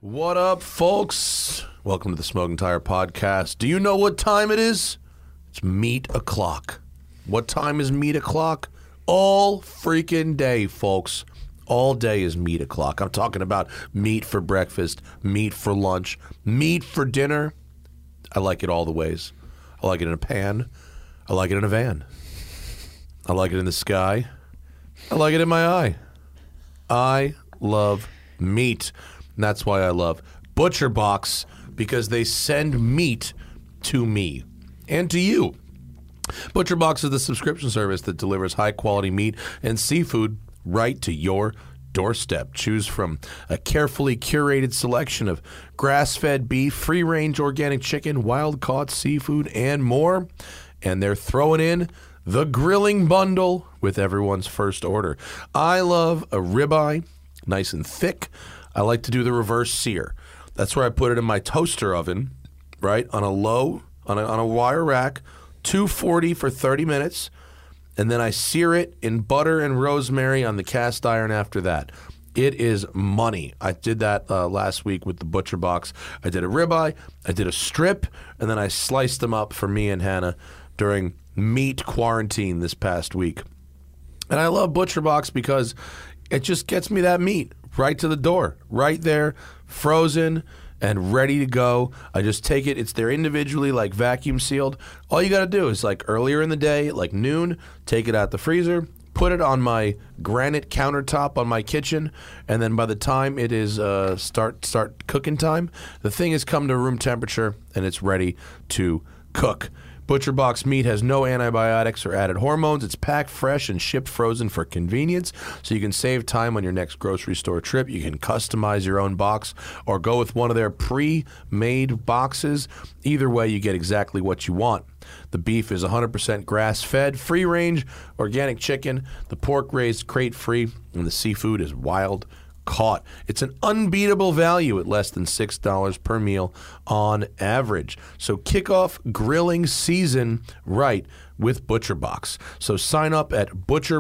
What up, folks? Welcome to the Smoking Tire Podcast. Do you know what time it is? It's meat o'clock. What time is meat o'clock? All freaking day, folks. All day is meat o'clock. I'm talking about meat for breakfast, meat for lunch, meat for dinner. I like it all the ways. I like it in a pan. I like it in a van. I like it in the sky. I like it in my eye. I love meat. And that's why I love Butcher Box, because they send meat to me and to you. Butcher Box is the subscription service that delivers high-quality meat and seafood right to your doorstep. Choose from a carefully curated selection of grass-fed beef, free-range organic chicken, wild-caught seafood, and more. And they're throwing in the grilling bundle with everyone's first order. I love a ribeye, nice and thick. I like to do the reverse sear. That's where I put it in my toaster oven, right, on a wire rack, 240 for 30 minutes, and then I sear it in butter and rosemary on the cast iron after that. It is money. I did that last week with the Butcher Box. I did a ribeye, I did a strip, and then I sliced them up for me and Hannah during meat quarantine this past week. And I love Butcher Box because it just gets me that meat right to the door, right there, frozen and ready to go. I just take it. It's there individually, like vacuum sealed. All you got to do is, like earlier in the day, like noon, take it out the freezer, put it on my granite countertop on my kitchen, and then by the time it is start cooking time, the thing has come to room temperature and it's ready to cook. Butcher Box meat has no antibiotics or added hormones. It's packed fresh and shipped frozen for convenience, so you can save time on your next grocery store trip. You can customize your own box or go with one of their pre-made boxes. Either way, you get exactly what you want. The beef is 100% grass-fed, free-range, organic chicken. The pork raised crate-free, and the seafood is wild caught. It's an unbeatable value at less than $6 per meal on average. So kick off grilling season right with Butcher Box. So sign up at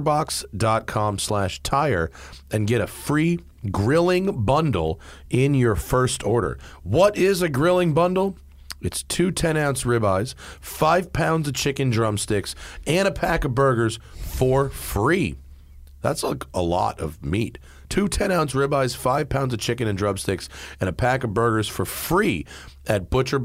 butcherbox.com/tire and get a free grilling bundle in your first order. What is a grilling bundle? It's 2 10-ounce ribeyes, 5 pounds of chicken drumsticks, and a pack of burgers for free. That's like a lot of meat. 2 10-ounce ribeyes, 5 pounds of chicken and drumsticks, and a pack of burgers for free at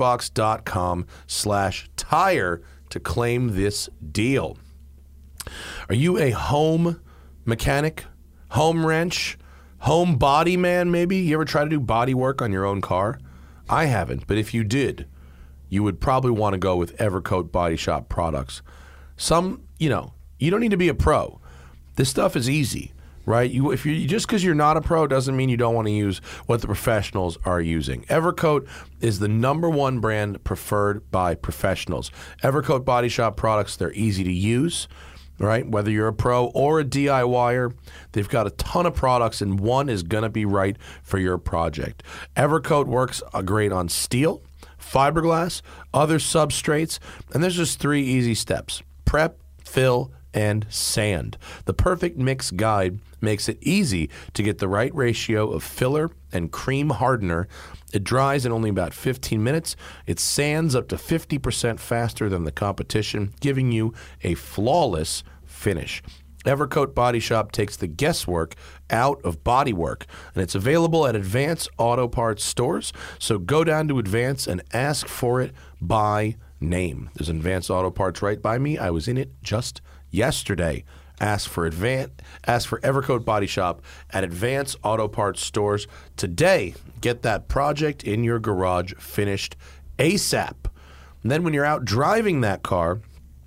butcherbox.com/tire to claim this deal. Are you a home mechanic, home wrench, home body man maybe? You ever try to do body work on your own car? I haven't, but if you did, you would probably want to go with Evercoat Body Shop products. You don't need to be a pro. This stuff is easy. Right? Just because you're not a pro doesn't mean you don't want to use what the professionals are using. Evercoat is the #1 brand preferred by professionals. Evercoat Body Shop products, they're easy to use, right? Whether you're a pro or a DIYer, they've got a ton of products and one is going to be right for your project. Evercoat works great on steel, fiberglass, other substrates, and there's just 3 easy steps: prep, fill, and sand. The Perfect Mix Guide makes it easy to get the right ratio of filler and cream hardener. It dries in only about 15 minutes. It sands up to 50% faster than the competition, giving you a flawless finish. Evercoat Body Shop takes the guesswork out of body work, and it's available at Advance Auto Parts stores. So go down to Advance and ask for it by name. There's an Advance Auto Parts right by me. I was in it just yesterday. Ask for Evercoat Body Shop at Advance Auto Parts stores today. Get that project in your garage finished ASAP. And then when you're out driving that car,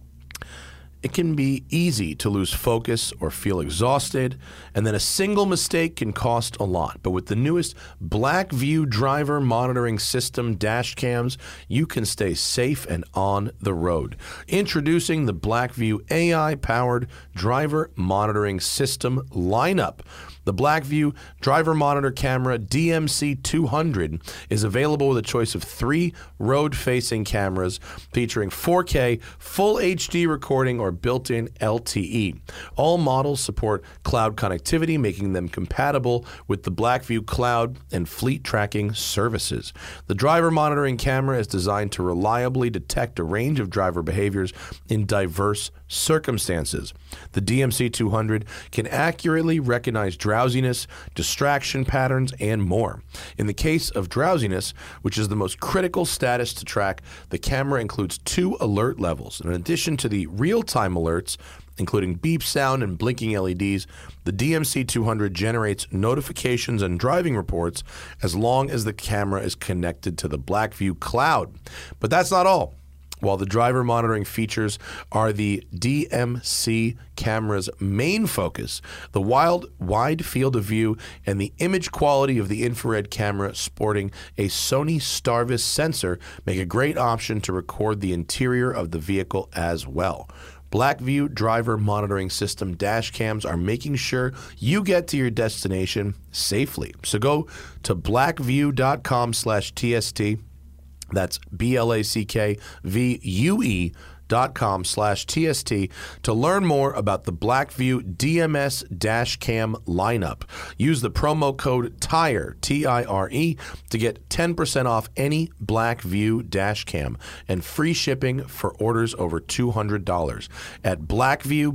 it can be easy to lose focus or feel exhausted, and then a single mistake can cost a lot. But with the newest BlackView driver monitoring system dash cams, you can stay safe and on the road. Introducing the BlackView AI-powered driver monitoring system lineup. The BlackView Driver Monitor Camera DMC200 is available with a choice of 3 road-facing cameras featuring 4K, full HD recording, or or built-in LTE. All models support cloud connectivity, making them compatible with the Blackview cloud and fleet tracking services. The driver monitoring camera is designed to reliably detect a range of driver behaviors in diverse circumstances. The DMC-200 can accurately recognize drowsiness, distraction patterns, and more. In the case of drowsiness, which is the most critical status to track, the camera includes 2 alert levels. In addition to the real-time alerts, including beep sound and blinking LEDs, the DMC-200 generates notifications and driving reports as long as the camera is connected to the Blackview cloud. But that's not all. While the driver monitoring features are the DMC camera's main focus, the wide field of view and the image quality of the infrared camera sporting a Sony Starvis sensor make a great option to record the interior of the vehicle as well. Blackview driver monitoring system dash cams are making sure you get to your destination safely. So go to blackview.com/TST. That's BLACKVUE.com/TST to learn more about the Blackview DMS dash cam lineup. Use the promo code TIRE, TIRE, to get 10% off any Blackview dash cam and free shipping for orders over $200 at Blackview,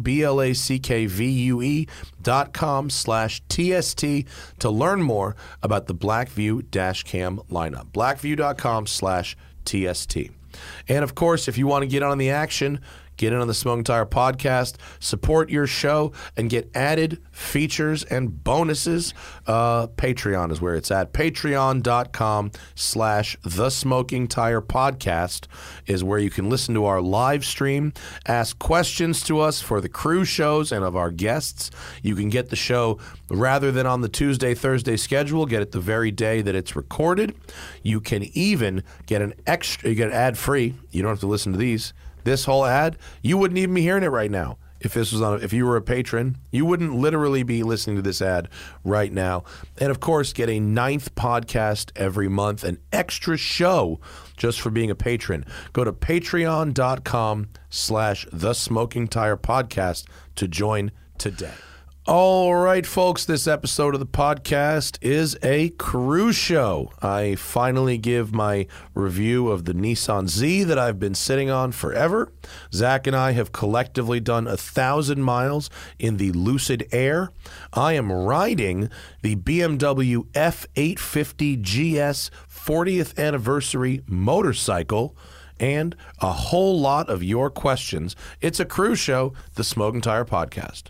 BLACKVUE.com/TST to learn more about the Blackview dash cam lineup. Blackview.com/TST. And of course, if you want to get on the action, get in on the Smoking Tire podcast, support your show, and get added features and bonuses. Patreon is where it's at. Patreon.com/The Smoking Tire Podcast is where you can listen to our live stream, ask questions to us for the crew shows and of our guests. You can get the show rather than on the Tuesday, Thursday schedule, get it the very day that it's recorded. You can even get you get ad free. You don't have to listen to these. This whole ad, you wouldn't even be hearing it right now. If you were a patron, you wouldn't literally be listening to this ad right now. And of course, get a 9th podcast every month, an extra show just for being a patron. Go to patreon.com/The Smoking Tire Podcast to join today. All right, folks, this episode of the podcast is a cruise show. I finally give my review of the Nissan Z that I've been sitting on forever. Zach and I have collectively done 1,000 miles in the Lucid Air. I am riding the BMW F850 GS 40th anniversary motorcycle, and a whole lot of your questions. It's a cruise show, the Smoking Tire Podcast.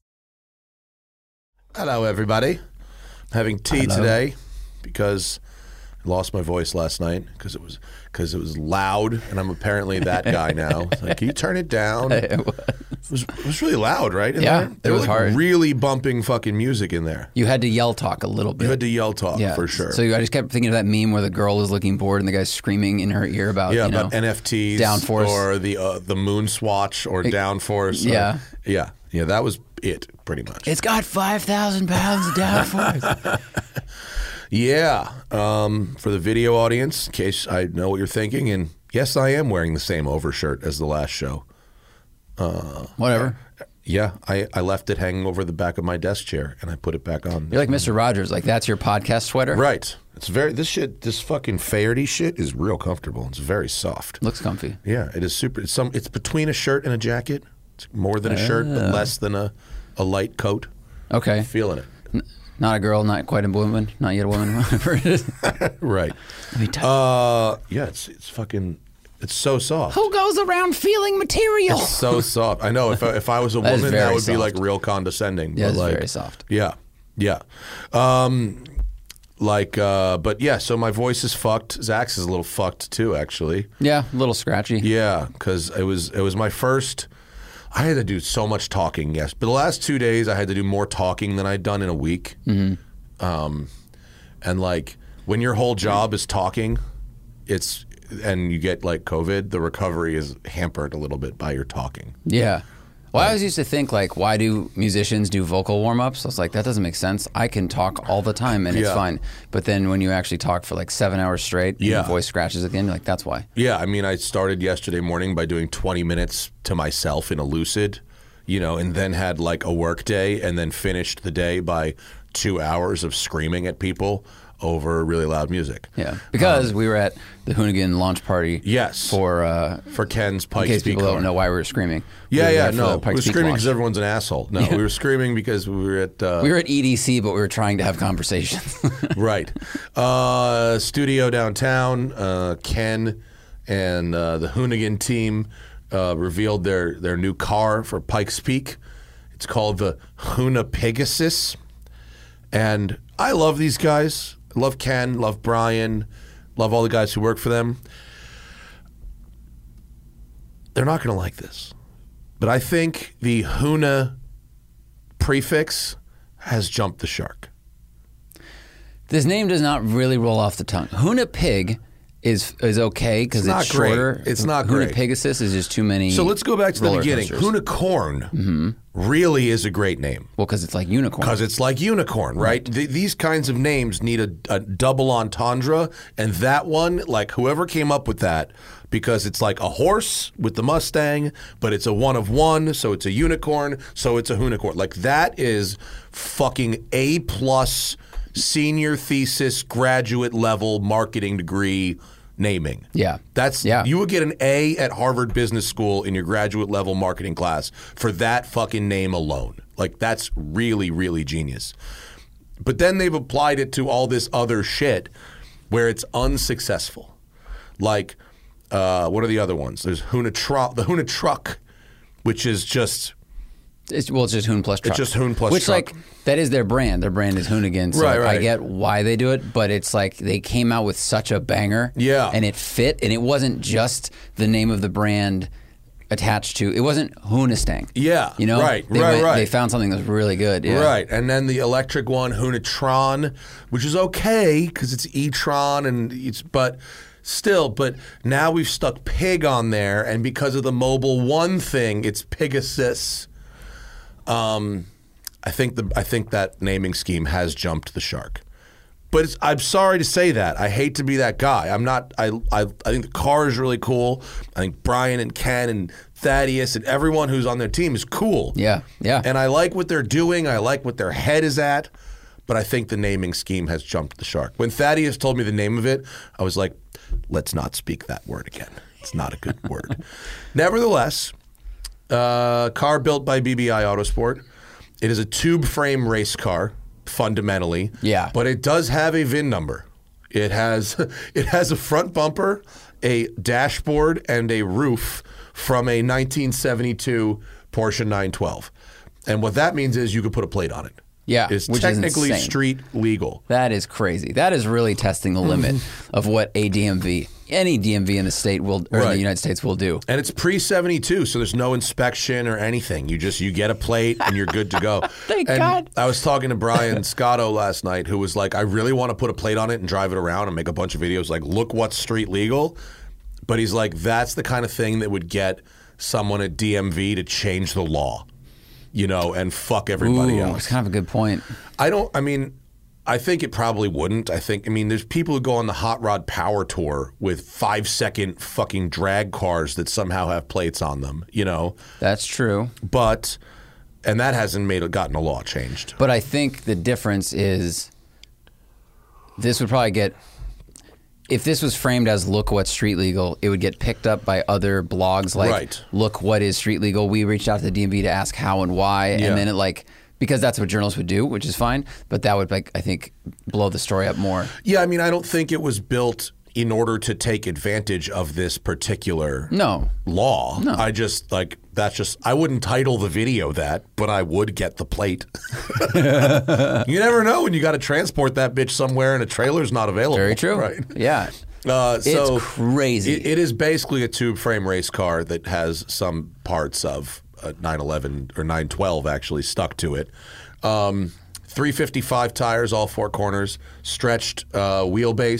Hello, everybody. I'm having tea today because I lost my voice last night because it was loud, and I'm apparently that guy now. It's like, can you turn it down? It was really loud, right? Yeah, there was like hard. Really bumping fucking music in there. You had to yell talk a little bit. You had to yell talk, for sure. So I just kept thinking of that meme where the girl is looking bored and the guy's screaming in her ear about about NFTs, downforce, or the moon swatch, or downforce. Yeah. That was it, pretty much. It's got 5,000 pounds of downforce. Yeah. For the video audience, in case I know what you're thinking, and yes, I am wearing the same overshirt as the last show. Whatever. Yeah, I left it hanging over the back of my desk chair, and I put it back on. You're like Mr. Rogers, like that's your podcast sweater? Right. It's this fucking Faherty shit is real comfortable. It's very soft. Looks comfy. Yeah, it is super. It's between a shirt and a jacket. It's more than a shirt, but less than a light coat. Okay. Feeling it. Not a girl, not quite a woman, not yet a woman, whatever it is. Right. Let me touch yeah, it's fucking, it's so soft. Who goes around feeling material? It's so soft. I know, if I was a woman, that would be like real condescending. Yeah, but it's like, very soft. Yeah. But yeah, so my voice is fucked. Zach's is a little fucked too, actually. Yeah, a little scratchy. Yeah, because it was my first. I had to do so much talking, yes. But the last 2 days, I had to do more talking than I'd done in a week. Mm-hmm. And like, when your whole job is talking, and you get like COVID, the recovery is hampered a little bit by your talking. Yeah. Well, I always used to think, like, why do musicians do vocal warm-ups? I was like, that doesn't make sense. I can talk all the time, and it's Yeah. fine. But then when you actually talk for, like, 7 hours straight, and Yeah. your voice scratches again, you're like, that's why. Yeah, I mean, I started yesterday morning by doing 20 minutes to myself in a Lucid, and then had like a work day, and then finished the day by 2 hours of screaming at people over really loud music. Yeah, because we were at the Hoonigan launch party. Yes. For Ken's in Pikes case Peak people car. don't know why we were screaming. Yeah, we were yeah, there for no. the We Pikes were Peak screaming launch. because everyone's an asshole. No, we were screaming because we were at... We were at EDC, but we were trying to have conversations. Right. Studio downtown. Ken and the Hoonigan team revealed their new car for Pikes Peak. It's called the Hoona Pegasus. And I love these guys. I love Ken, love Brian, love all the guys who work for them. They're not going to like this. But I think the Hoona prefix has jumped the shark. This name does not really roll off the tongue. Hoona Pig is okay because It's not it's great. shorter. It's not Hoona great. Pegasus is just too many. So let's go back to the roller beginning. coasters. Hoonicorn really is a great name. Well, because it's like unicorn. Because it's like unicorn, right? These kinds of names need a double entendre, and that one, like whoever came up with that, because it's like a horse with the Mustang, but it's a one of one, so it's a unicorn, so it's a hoonicorn. Like that is fucking A+ senior thesis graduate level marketing degree naming. Yeah. You would get an A at Harvard Business School in your graduate level marketing class for that fucking name alone. Like that's really, really genius. But then they've applied it to all this other shit where it's unsuccessful. Like, what are the other ones? There's the Hoona Truck, which is just... It's just Hoon plus truck. It's just Hoon plus Which, truck. like, that is their brand. Their brand is Hoonigan. So Right. I get why they do it, but it's like they came out with such a banger. Yeah. And it fit, and it wasn't just the name of the brand attached to... It wasn't Hoonastang. Yeah, You know? right. They found something that was really good. Yeah. Right, and then the electric one, Hoonatron, which is okay because it's e-tron but now we've stuck pig on there, and because of the Mobile One thing, it's Pegasus. I think that naming scheme has jumped the shark. But I'm sorry to say that. I hate to be that guy. I'm not. I think the car is really cool. I think Brian and Ken and Thaddeus and everyone who's on their team is cool. Yeah. And I like what they're doing. I like what their head is at. But I think the naming scheme has jumped the shark. When Thaddeus told me the name of it, I was like, let's not speak that word again. It's not a good word. Nevertheless, car built by BBI Autosport. It is a tube frame race car, fundamentally. Yeah. But it does have a VIN number. It has a front bumper, a dashboard, and a roof from a 1972 Porsche 912. And what that means is you could put a plate on it. Yeah, It's which is technically insane. street legal. That is crazy. That is really testing the limit of what a DMV, any DMV in the state will, or in Right. the United States will do. And it's pre-72, so there's no inspection or anything. You get a plate and you're good to go. Thank and God. I was talking to Brian Scotto last night, who was like, I really want to put a plate on it and drive it around and make a bunch of videos like, look what's street legal. But he's like, that's the kind of thing that would get someone at DMV to change the law, and fuck everybody Ooh, else. it's kind of a good point. I think it probably wouldn't. There's people who go on the Hot Rod Power Tour with 5-second fucking drag cars that somehow have plates on them, That's true. And that hasn't gotten a law changed. But I think the difference is this would probably get, if this was framed as look what's street legal, it would get picked up by other blogs like Right. look what is street legal. We reached out to the DMV to ask how and why, Yeah. and then it because that's what journalists would do, which is fine, but that would I think blow the story up more. Yeah, I don't think it was built in order to take advantage of this particular No. law. No. I wouldn't title the video that, but I would get the plate. You never know when you got to transport that bitch somewhere and a trailer's not available. Very true. Right. Yeah. So it's crazy. It is basically a tube frame race car that has some parts of a 911 or 912 actually stuck to it. 355 tires, all four corners, stretched wheelbase,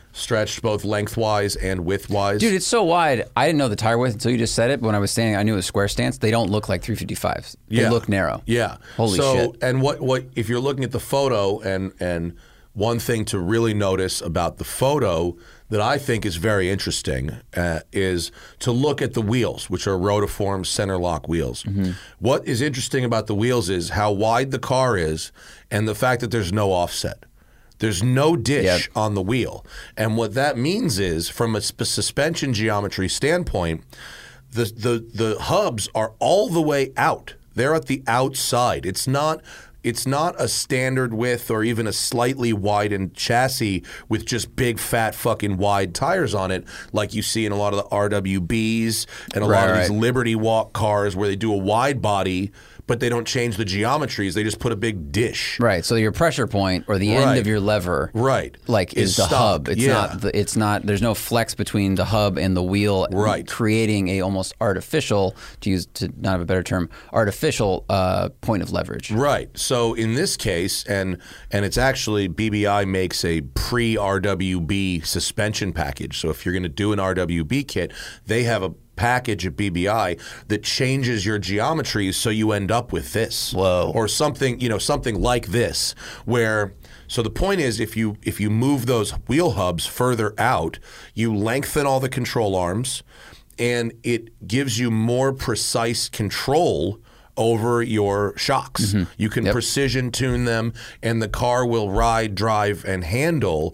stretched both lengthwise and widthwise. Dude, it's so wide. I didn't know the tire width until you just said it. But when I was standing, I knew it was square stance. They don't look like 355s. They look narrow. Yeah. Holy shit. And what if you're looking at the photo, and one thing to really notice about the photo that I think is very interesting is to look at the wheels, which are rotiform center lock wheels. What is interesting about the wheels is how wide the car is and the fact that there's no offset. There's no dish on the wheel. And what that means is, from a suspension geometry standpoint, the hubs are all the way out. They're at the outside. It's not a standard width or even a slightly widened chassis with just big, fat, fucking wide tires on it like you see in a lot of the RWBs and a lot of these Liberty Walk cars where they do a wide body, but they don't change the geometries. They just put a big dish. Right. So your pressure point or the end of your lever, like is the hub. It's not. There's no flex between the hub and the wheel. Right. Creating a almost artificial, to not have a better term, artificial point of leverage. Right. So in this case, and it's actually BBI makes a pre-RWB suspension package. So if you're going to do an RWB kit, they have a package at BBI that changes your geometries so you end up with this. Whoa. Or something, something like this, where so the point is if you move those wheel hubs further out, you lengthen all the control arms and it gives you more precise control over your shocks. You can precision tune them and the car will ride, drive, and handle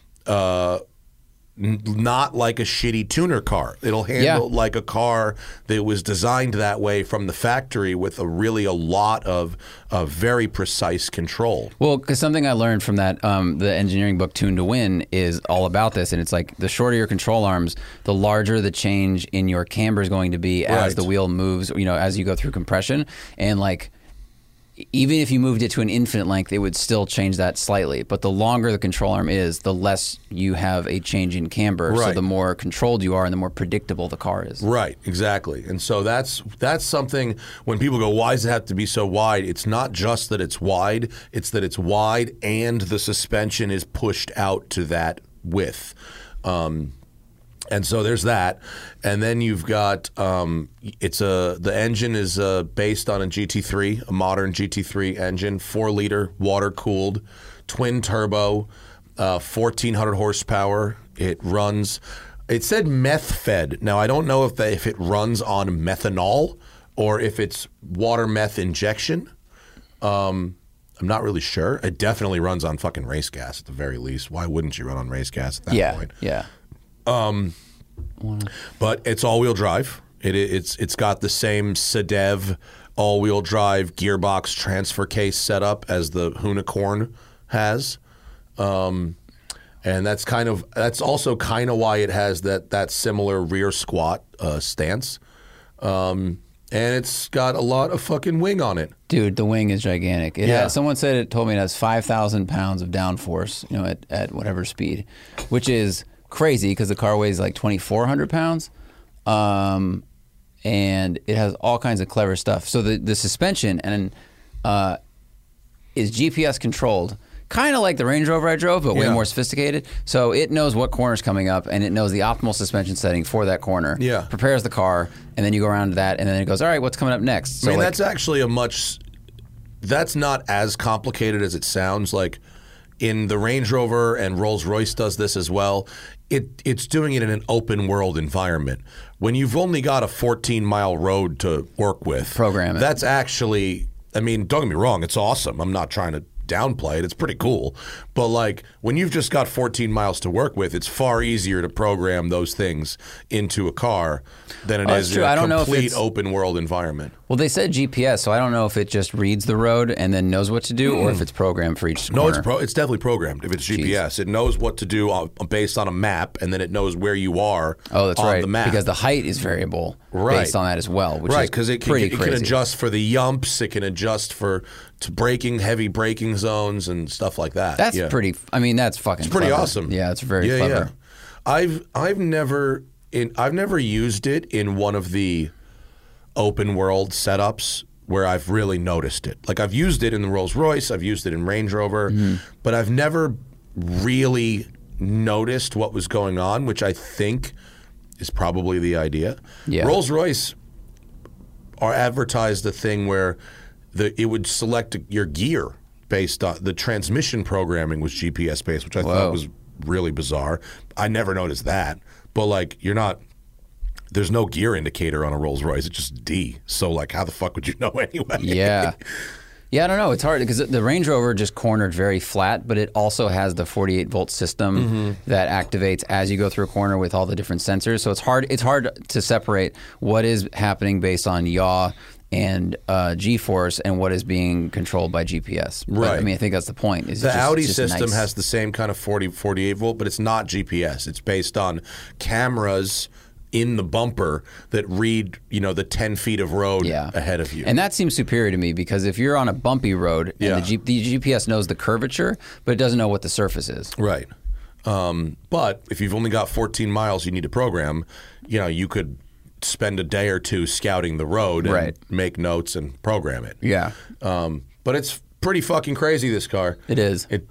not like a shitty tuner car. It'll handle like a car that was designed that way from the factory with a lot of very precise control. Well, because something I learned from that, the engineering book Tune to Win is all about this, and it's like the shorter your control arms, the larger the change in your camber is going to be as the wheel moves, as you go through compression, and like even if you moved it to an infinite length, it would still change that slightly. But the longer the control arm is, the less you have a change in camber. Right. So the more controlled you are and the more predictable the car is. Right, exactly. And so that's something when people go, why does it have to be so wide? It's not just that it's wide, it's that it's wide and the suspension is pushed out to that width. And so there's that, and then you've got the engine is based on a GT3, a modern GT3 engine, 4-liter, water cooled, twin turbo, 1,400 horsepower. It runs. It said meth fed. Now I don't know if it runs on methanol or if it's water meth injection. I'm not really sure. It definitely runs on fucking race gas at the very least. Why wouldn't you run on race gas at that point? Yeah. But it's all-wheel drive. It's got the same SEDEV all-wheel drive gearbox transfer case setup as the Hunicorn has, and that's also kind of why it has that similar rear squat stance, and it's got a lot of fucking wing on it. Dude, the wing is gigantic. Someone told me it has 5,000 pounds of downforce, at whatever speed, which is crazy because the car weighs like 2,400 pounds, and it has all kinds of clever stuff. So the suspension is GPS controlled, kind of like the Range Rover I drove, but way more sophisticated. So it knows what corner's coming up, and it knows the optimal suspension setting for that corner. Yeah, prepares the car, and then you go around to that, and then it goes, all right, what's coming up next? So that's actually that's not as complicated as it sounds. Like in the Range Rover, and Rolls-Royce does this as well, it's doing it in an open world environment. When you've only got a 14-mile road to work with, program it. That's actually, don't get me wrong, it's awesome. I'm not trying to downplay it. It's pretty cool. But like when you've just got 14 miles to work with, it's far easier to program those things into a car than it is in a complete open world environment. Well, they said GPS, so I don't know if it just reads the road and then knows what to do, or if it's programmed for each corner. No, it's definitely programmed. If it's GPS, it knows what to do based on a map, and then it knows where you are on the map. Because the height is variable based on that as well, which is because it can adjust for the yumps, it can adjust for heavy braking zones and stuff like that. That's pretty. That's fucking. It's pretty clever. awesome. Yeah, it's very clever. Yeah. I've never used it in one of the open world setups where I've really noticed it. Like I've used it in the Rolls-Royce, I've used it in Range Rover, but I've never really noticed what was going on, which I think is probably the idea. Yeah. Rolls-Royce advertised a thing where it would select your gear based on the transmission programming was GPS based, which I thought was really bizarre. I never noticed that. But like, there's no gear indicator on a Rolls-Royce. It's just D. So like, how the fuck would you know anyway? Yeah. Yeah, I don't know. It's hard because the Range Rover just cornered very flat, but it also has the 48-volt system that activates as you go through a corner with all the different sensors. So it's hard to separate what is happening based on yaw and G-force and what is being controlled by GPS. Right. But, I mean, I think that's the point. The Audi system has the same kind of 48 volt, but it's not GPS. It's based on cameras in the bumper that read, the 10 feet of road ahead of you. And that seems superior to me because if you're on a bumpy road, and the GPS knows the curvature, but it doesn't know what the surface is. Right. But if you've only got 14 miles you need to program, you could spend a day or two scouting the road and make notes and program it. Yeah. But it's pretty fucking crazy, this car. It is. It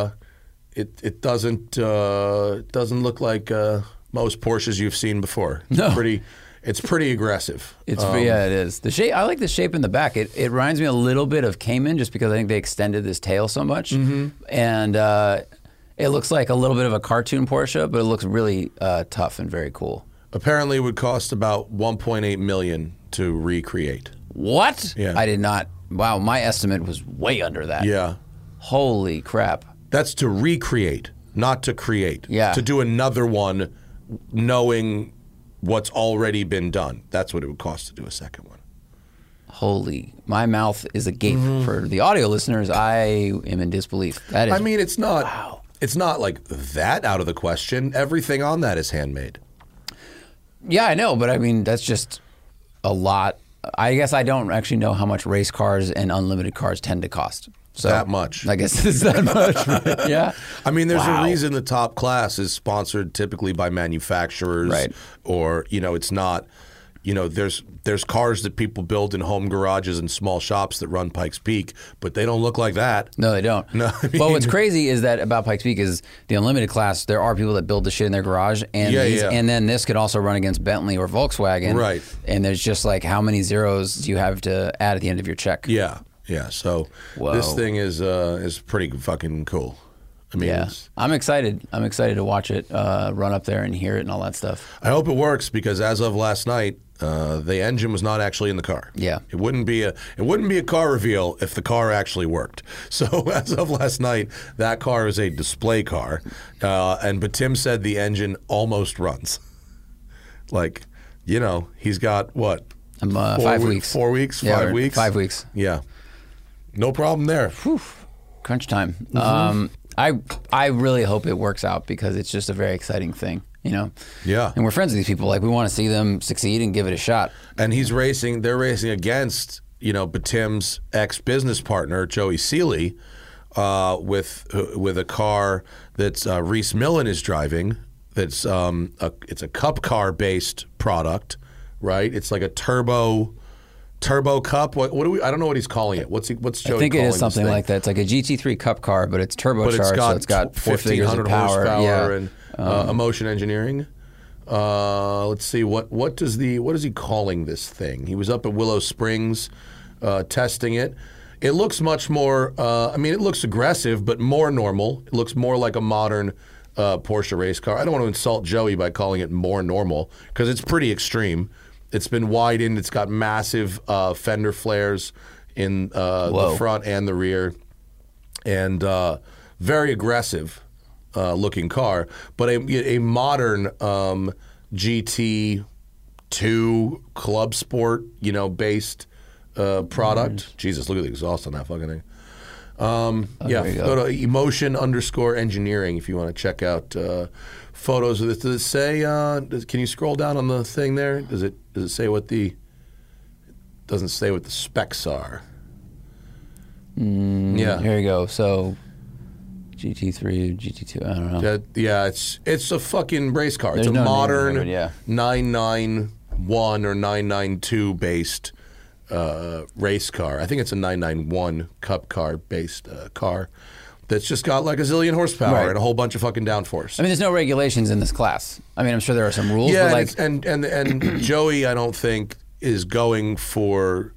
doesn't look like most Porsches you've seen before. It's pretty aggressive. It is. The shape. I like the shape in the back. It reminds me a little bit of Cayman, just because I think they extended this tail so much, and it looks like a little bit of a cartoon Porsche, but it looks really tough and very cool. Apparently, it would cost about $1.8 million to recreate. What? Yeah. I did not. Wow, my estimate was way under that. Yeah. Holy crap. That's to recreate, not to create. Yeah. To do another one, knowing what's already been done. That's what it would cost to do a second one. Holy, my mouth is agape. For the audio listeners, I am in disbelief. That is. I mean, it's not. Wow. It's not like that out of the question. Everything on that is handmade. Yeah, I know, but I mean, that's just a lot. I guess I don't actually know how much race cars and unlimited cars tend to cost. So that much. I guess it's that much. Right? Yeah. I mean, there's a reason the top class is sponsored typically by manufacturers, right? Or it's not. There's cars that people build in home garages and small shops that run Pikes Peak, but they don't look like that. No, they don't. No, but what's crazy is that about Pikes Peak is the unlimited class. There are people that build the shit in their garage, and and then this could also run against Bentley or Volkswagen, right? And there's just like, how many zeros do you have to add at the end of your check? Yeah. So this thing is pretty fucking cool. I mean, I'm excited. I'm excited to watch it run up there and hear it and all that stuff. I hope it works because as of last night, the engine was not actually in the car. Yeah, it wouldn't be a car reveal if the car actually worked. So as of last night, that car is a display car, but Tim said the engine almost runs. Like, he's got what? 5 weeks. 4 weeks. Yeah, 5 weeks. 5 weeks. Yeah, no problem there. Whew. Crunch time. I really hope it works out because it's just a very exciting thing, Yeah. And we're friends with these people. Like, we want to see them succeed and give it a shot. And they're racing against, Batim's ex-business partner, Joey Seeley, with a car that's Reese Millen is driving. That's it's a Cup car based product, right? It's like a turbo Cup. What do we? I don't know what he's calling it. What's Joey calling it? I think it is something like that. It's like a GT3 Cup car, but it's turbocharged, so it's got 1,500 horsepower and Emotion Engineering. Let's see what is he calling this thing? He was up at Willow Springs testing it. It looks much more. It looks aggressive, but more normal. It looks more like a modern Porsche race car. I don't want to insult Joey by calling it more normal because it's pretty extreme. It's been widened. It's got massive fender flares in the front and the rear, and very aggressive looking car. But a modern GT2 Club Sport, based product. Jesus, look at the exhaust on that fucking thing. Go to emotion_engineering if you want to check out photos of this. Does it say? Can you scroll down on the thing there? Does it say what the? It doesn't say what the specs are. Here you go. So GT3, GT2. I don't know. It's a fucking race car. There's it's a no modern 991 or 992 based race car. I think it's a 991 Cup car based car. that's just got like a zillion horsepower Right. and a whole bunch of fucking downforce. I mean, there's no regulations in this class. I mean, I'm sure there are some rules. Yeah, but like, and Joey, I don't think is going for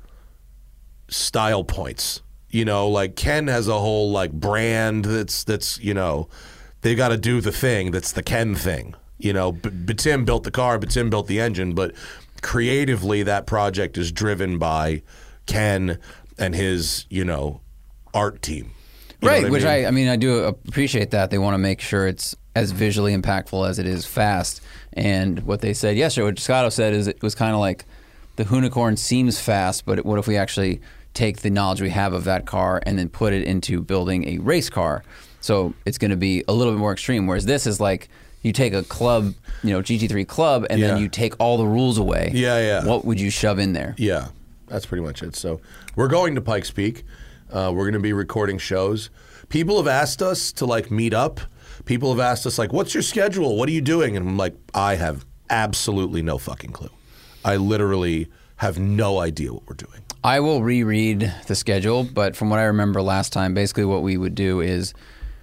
style points. You know, like Ken has a whole like brand that's you know, they got to do the thing that's the Ken thing. You know, but Tim built the car, but Tim built the engine. But creatively, that project is driven by Ken and his, you know, art team. You know right, what which mean? I mean, I do appreciate that. They want to make sure it's as visually impactful as it is fast. And what they said yesterday, what Scotto said, is it was kind of like the Unicorn seems fast, but what if we actually take the knowledge we have of that car and then put it into building a race car? So it's going to be a little bit more extreme, whereas this is like you take a club, you know, GT3 club, and then you take all the rules away. Yeah. What would you shove in there? Yeah, that's pretty much it. So we're going to Pikes Peak. We're going to be recording shows. People have asked us to like meet up. People have asked us like, what's your schedule? What are you doing? And I'm like, I have absolutely no fucking clue. I literally have no idea what we're doing. I will reread the schedule, but from what I remember last time, basically what we would do is,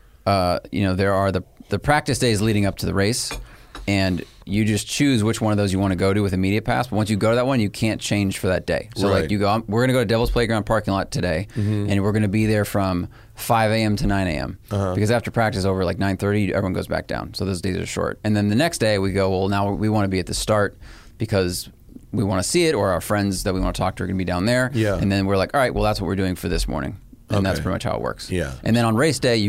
you know, there are the practice days leading up to the race, and you just choose which one of those you want to go to with immediate pass. But once you go to that one, you can't change for that day. So Right. like you go, we're going to go to Devil's Playground parking lot today, and we're going to be there from 5 a.m. to 9 a.m. Because after practice over like 9:30, everyone goes back down. So those days are short. And then the next day we go, well, now we want to be at the start because we want to see it, or our friends that we want to talk to are going to be down there. Yeah. And then we're like, all right, well, that's what we're doing for this morning. And that's Okay. pretty much how it works. Yeah. And then on race day,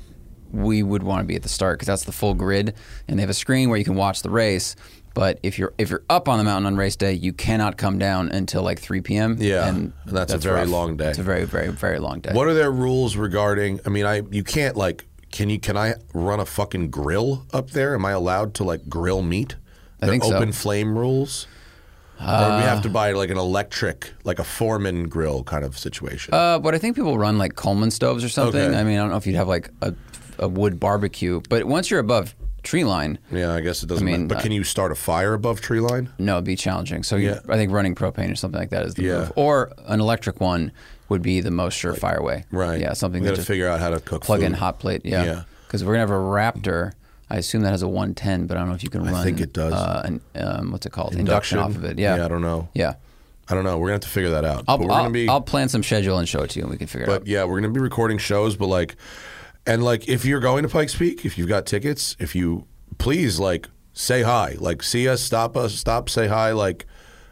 we would want to be at the start because that's the full grid, and they have a screen where you can watch the race. But if you're up on the mountain on race day, you cannot come down until like 3 p.m. Yeah, and that's a very rough. long day. It's a very, very, very long day. What are their rules regarding? I mean, you can't like. Can I run a fucking grill up there? Am I allowed to like grill meat? I think so. Open flame rules. Or we have to buy like an electric, like a Foreman grill kind of situation. But I think people run like Coleman stoves or something. Okay. I mean, I don't know if you'd have like a wood barbecue, but once you're above tree line, yeah, I guess it doesn't I mean, matter. But can you start a fire above tree line? no, it'd be challenging. So Yeah. I think running propane or something like that is the Yeah. move. Or an electric one would be the most surefire way. Right. Yeah, something we that got to just figure out how to cook plug food. in hot plate. Yeah. Yeah. Because we're gonna have a Raptor. I assume that has a 110, but I don't know if you can run. I think it does. What's it called? Induction off of it. Yeah. I don't know. Yeah. I don't know. We're gonna have to figure that out. But we're gonna be. I'll plan some schedule and show it to you, and we can figure it out. But yeah, we're going to be recording shows, but like, and like, if you're going to Pikes Peak, if you've got tickets, if you please like say hi, like see us, stop, say hi. Like,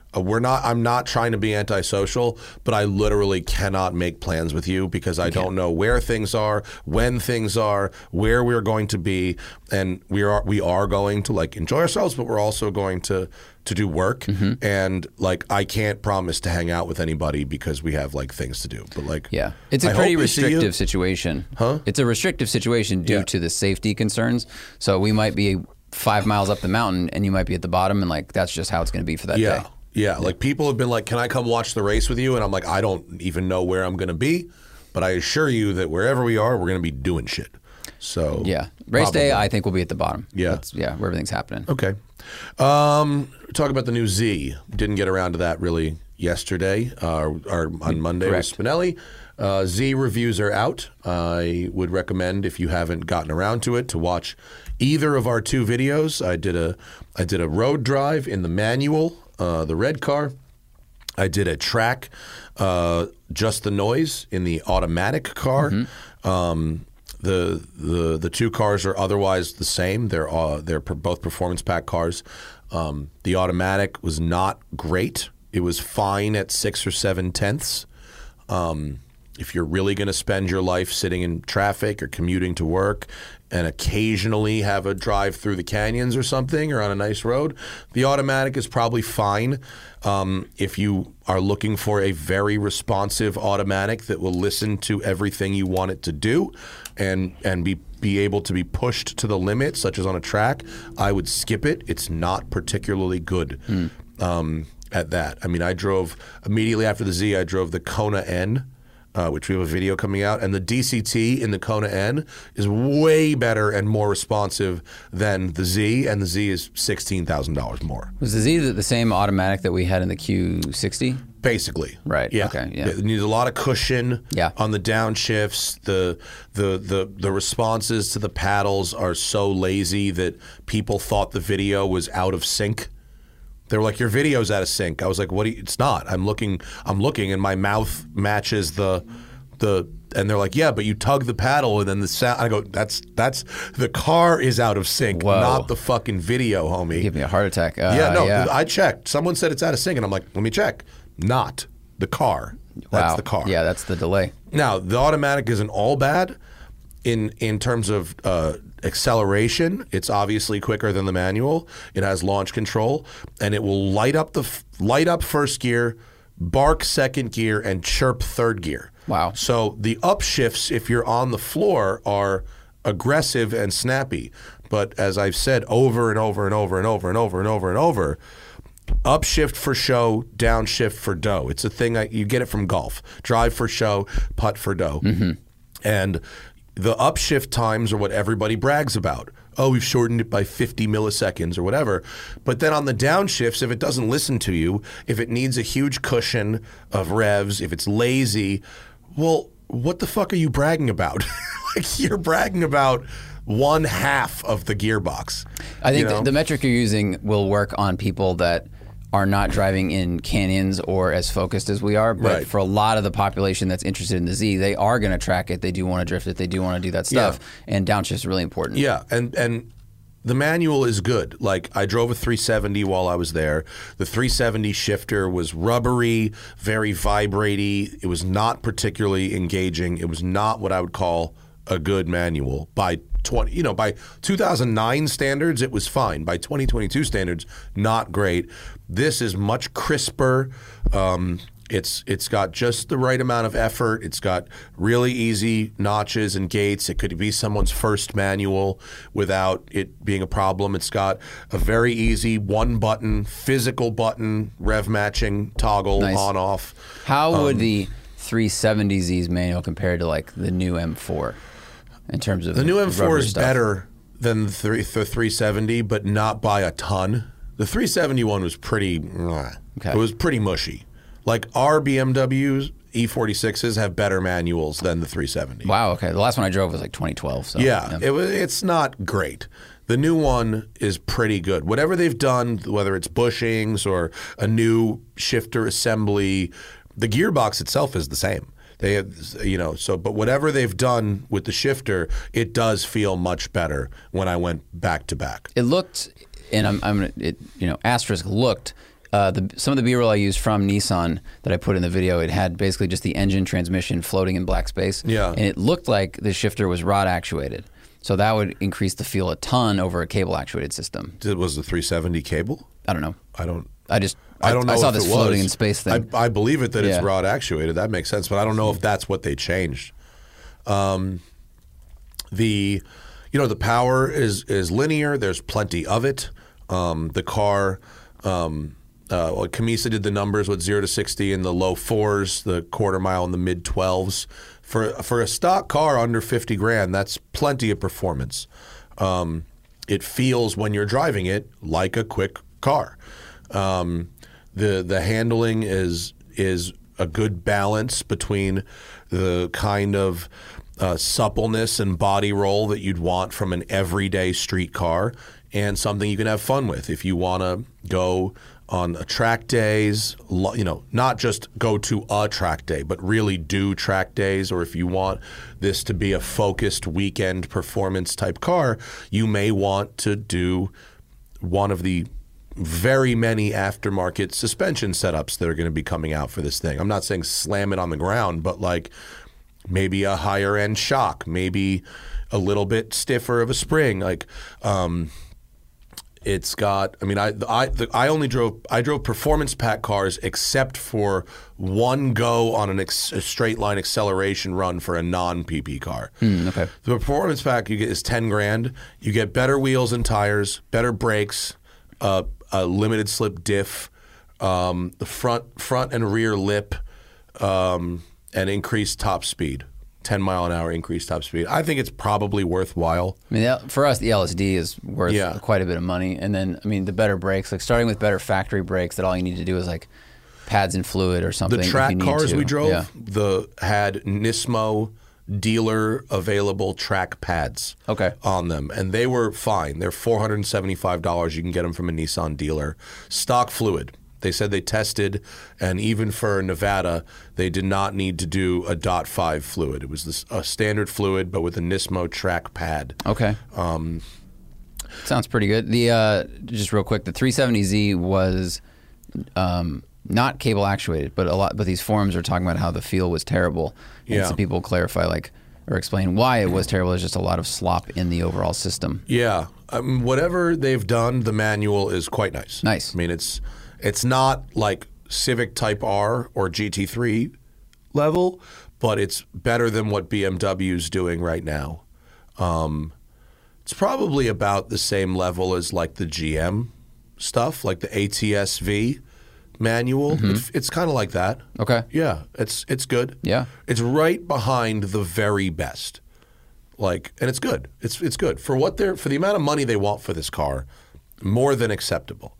I'm not trying to be antisocial, but I literally cannot make plans with you because I don't know where things are, when things are, where we're going to be, and we are going to like enjoy ourselves, but we're also going to do work, and like I can't promise to hang out with anybody because we have like things to do. But like, Yeah, it's a I pretty hope we see you. restrictive situation. Huh? It's a restrictive situation due Yeah. to the safety concerns. So we might be 5 miles up the mountain, and you might be at the bottom, and like that's just how it's going to be for that Yeah. day. Yeah. Like people have been like, can I come watch the race with you? And I'm like, I don't even know where I'm going to be, but I assure you that wherever we are, we're going to be doing shit. So Yeah, race day, probably. I think we'll be at the bottom. Yeah. Where everything's happening. Okay. Talk about the new Z. Didn't get around to that really yesterday or on Monday Correct. with Spinelli. Z reviews are out. I would recommend, if you haven't gotten around to it, to watch either of our 2 videos. I did a road drive in the manual, the red car. I did a track, just the noise in the automatic car. The 2 cars are otherwise the same. They're both performance pack cars. The automatic was not great. It was fine at 6 or 7 tenths. If you're really going to spend your life sitting in traffic or commuting to work and occasionally have a drive through the canyons or something or on a nice road, the automatic is probably fine. If you are looking for a very responsive automatic that will listen to everything you want it to do and be able to be pushed to the limit, such as on a track, I would skip it. It's not particularly good at that. I mean, I drove immediately after the Z, I drove the Kona N. which we have a video coming out, and the DCT in the Kona N is way better and more responsive than the Z, and the Z is $16,000 more. Was the Z the same automatic that we had in the Q60? Basically, right? Yeah, okay, yeah. It needs a lot of cushion. Yeah. On the downshifts. The responses to the paddles are so lazy that people thought the video was out of sync. They were like, "Your video's out of sync." I was like, "What? It's not. I'm looking, and my mouth matches the." And they're like, "Yeah, but you tug the paddle, and then the sound." I go, "That's the car is out of sync, Whoa. not the fucking video, homie." Give me a heart attack. I checked. Someone said it's out of sync, and I'm like, "Let me check." Not the car. That's the car. Yeah, that's the delay. Now, the automatic isn't all bad in terms of acceleration. It's obviously quicker than the manual. It has launch control, and it will light up first gear, bark second gear, and chirp third gear. Wow. So the upshifts, if you're on the floor, are aggressive and snappy. But as I've said over and over and over and over and over and over and over, upshift for show, downshift for dough. It's a thing you get it from golf. Drive for show, putt for dough. Mm-hmm. And the upshift times are what everybody brags about. Oh, we've shortened it by 50 milliseconds or whatever. But then on the downshifts, if it doesn't listen to you, if it needs a huge cushion of revs, if it's lazy, well, what the fuck are you bragging about? Like, you're bragging about 1/2 of the gearbox. I think the metric you're using will work on people that are not driving in canyons or as focused as we are. But for a lot of the population that's interested in the Z, they are going to track it. They do want to drift it. They do want to do that stuff. Yeah. And downshift is really important. Yeah, and the manual is good. Like, I drove a 370 while I was there. The 370 shifter was rubbery, very vibraty. It was not particularly engaging. It was not what I would call a good manual. By 2009 standards, it was fine. By 2022 standards, not great. This is much crisper. It's got just the right amount of effort. It's got really easy notches and gates. It could be someone's first manual without it being a problem. It's got a very easy one-button, physical button, rev matching toggle on off. How would the 370Z's manual compare to like the new M4 in terms of the new M4 is stuff? better than the 370, but not by a ton. The 371 was pretty. It was pretty mushy. Like, our BMWs E46s have better manuals than the 370. Wow. Okay. The last one I drove was like 2012. So it's not great. The new one is pretty good. Whatever they've done, whether it's bushings or a new shifter assembly, the gearbox itself is the same. They have, but whatever they've done with the shifter, it does feel much better when I went back to back. It looked, and asterisk looked. Some of the B-roll I used from Nissan that I put in the video, it had basically just the engine transmission floating in black space. Yeah. And it looked like the shifter was rod actuated. So that would increase the feel a ton over a cable actuated system. Was the 370 cable? I don't know. I don't know. I saw if this it floating was. in space thing. I believe it that it's rod actuated. That makes sense, but I don't know if that's what they changed. The power is linear. There's plenty of it. The car. Camisa did the numbers with 0 to 60 in the low 4s, the quarter mile in the mid 12s. For a stock car under 50 grand, that's plenty of performance. It feels when you're driving it like a quick car. The handling is a good balance between the kind of suppleness and body roll that you'd want from an everyday street car and something you can have fun with. If you want to go on a track days, not just go to a track day, but really do track days, or if you want this to be a focused weekend performance type car, you may want to do one of the very many aftermarket suspension setups that are going to be coming out for this thing. I'm not saying slam it on the ground, but like maybe a higher end shock, maybe a little bit stiffer of a spring. Like, it's got. I mean, I drove performance pack cars except for one go on a straight line acceleration run for a non-PP car. Okay. The performance pack you get is 10 grand. You get better wheels and tires, better brakes, a limited slip diff, the front and rear lip, and increased top speed. 10 mile an hour increased top speed. I think it's probably worthwhile. I mean, for us, the LSD is worth quite a bit of money. And then, I mean, the better brakes, like starting with better factory brakes, that all you need to do is like pads and fluid or something. The track cars we drove, had Nismo dealer available track pads on them, and they were fine. They're $475. You can get them from a Nissan dealer. Stock fluid. They said they tested, and even for Nevada, they did not need to do a .5 fluid. It was a standard fluid, but with a Nismo track pad. Okay. Sounds pretty good. The just real quick, the 370Z was not cable actuated, but these forums are talking about how the feel was terrible. And some people clarify or explain why it was terrible. There's just a lot of slop in the overall system. Yeah. Whatever they've done, the manual is quite nice. Nice. I mean, it's not like Civic Type R or GT3 level, but it's better than what BMW's doing right now. It's probably about the same level as like the GM stuff, like the ATS-V manual. It's kind of like that. Okay. Yeah, it's good. Yeah. It's right behind the very best. And it's good. It's good for for the amount of money they want for this car. More than acceptable.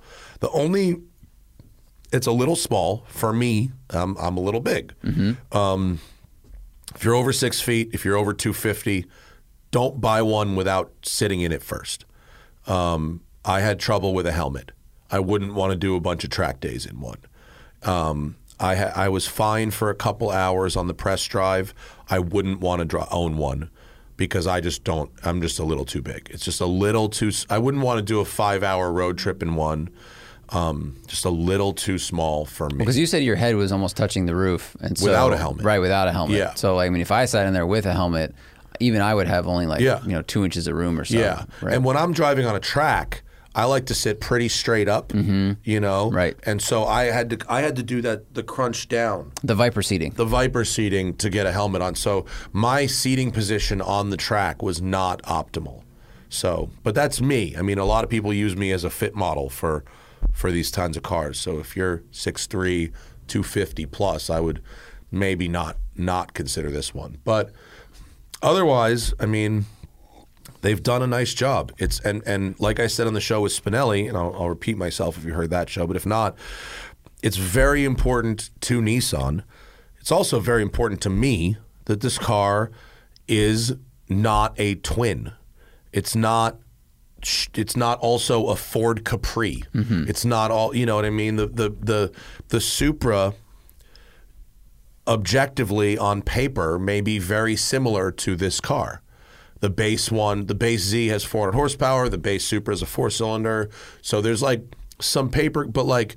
It's a little small for me. I'm a little big. If you're over 6 feet, if you're over 250, don't buy one without sitting in it first. I had trouble with a helmet. I wouldn't want to do a bunch of track days in one. I was fine for a couple hours on the press drive. I wouldn't want to own one because I just don't. I'm just a little too big. It's just a little too. I wouldn't want to do a 5-hour road trip in one. Just a little too small for me. Because you said your head was almost touching the roof, and so, without a helmet, right? Without a helmet. Yeah. So I mean, if I sat in there with a helmet, even I would have only 2 inches of room or something. Yeah. Right? And when I'm driving on a track, I like to sit pretty straight up. You know. Right. And so I had to do the crunch down. The Viper seating. The Viper seating to get a helmet on. So my seating position on the track was not optimal. So, but that's me. I mean, a lot of people use me as a fit model for these tons of cars. So if you're 6'3", 250 plus, I would maybe not consider this one. But otherwise, I mean, they've done a nice job. And like I said on the show with Spinelli, and I'll repeat myself if you heard that show, but if not, it's very important to Nissan. It's also very important to me that this car is not a twin. It's not also a Ford Capri. It's not all, you know what I mean? The Supra objectively on paper may be very similar to this car. The base Z has 400 horsepower, the base Supra is a 4-cylinder. So there's some paper, but